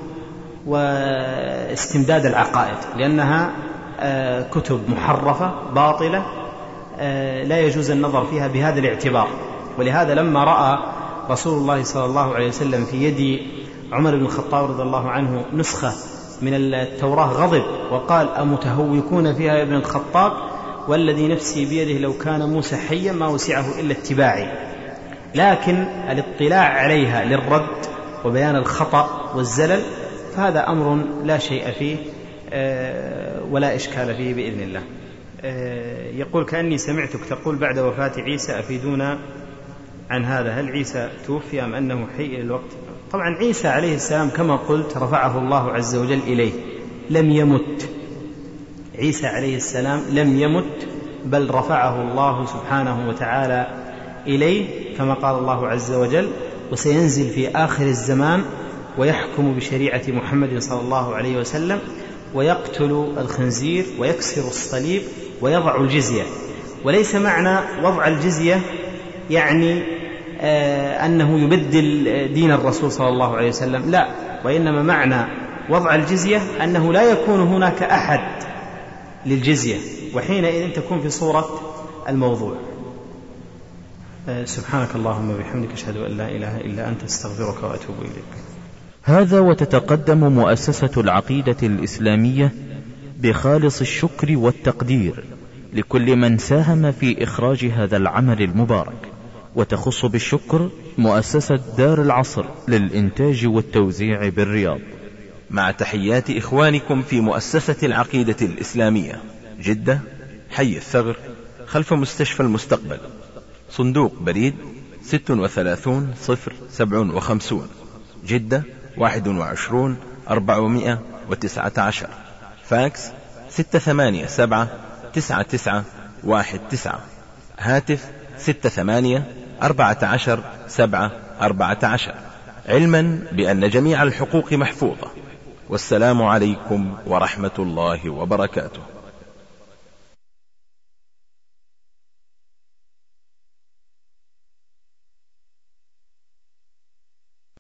S2: واستمداد العقائد، لأنها كتب محرفة باطلة لا يجوز النظر فيها بهذا الاعتبار. ولهذا لما رأى رسول الله صلى الله عليه وسلم في يد عمر بن الخطاب رضي الله عنه نسخة من التوراة غضب وقال: أمتهوكون فيها يا ابن الخطاب، والذي نفسي بيده لو كان موسى حيا ما وسعه إلا اتباعي. لكن الاطلاع عليها للرد وبيان الخطأ والزلل فهذا أمر لا شيء فيه ولا إشكال فيه بإذن الله. يقول: كأني سمعتك تقول بعد وفاة عيسى أفيدونا عن هذا، هل عيسى توفي أم أنه حي إلى الوقت؟ طبعا عيسى عليه السلام كما قلت رفعه الله عز وجل إليه، لم يمت. عيسى عليه السلام لم يمت، بل رفعه الله سبحانه وتعالى إليه، كما قال الله عز وجل: وسينزل في آخر الزمان ويحكم بشريعة محمد صلى الله عليه وسلم ويقتل الخنزير ويكسر الصليب ويضع الجزية. وليس معنى وضع الجزية يعني آه أنه يبدل دين الرسول صلى الله عليه وسلم، لا، وإنما معنى وضع الجزية أنه لا يكون هناك أحد للجزية، وحينئذ تكون في صورة الموضوع. آه سبحانك اللهم وبحمدك أشهد أن لا إله إلا أنت استغفرك وأتوب إليك.
S1: هذا وتتقدم مؤسسة العقيدة الإسلامية بخالص الشكر والتقدير لكل من ساهم في إخراج هذا العمل المبارك، وتخص بالشكر مؤسسة دار العصر للإنتاج والتوزيع بالرياض.
S3: مع تحيات إخوانكم في مؤسسة العقيدة الإسلامية، جدة، حي الثغر، خلف مستشفى المستقبل، صندوق بريد ستة وثلاثون صفر سبعة وخمسين، جدة واحد وعشرون أربعمائة وتسعة عشر، فاكس ستة ثمانية سبعة تسعة تسعة واحد تسعة، هاتف ستة ثمانية أربعة عشر سبعة أربعة عشر. علما بأن جميع الحقوق محفوظة. والسلام عليكم ورحمة الله وبركاته.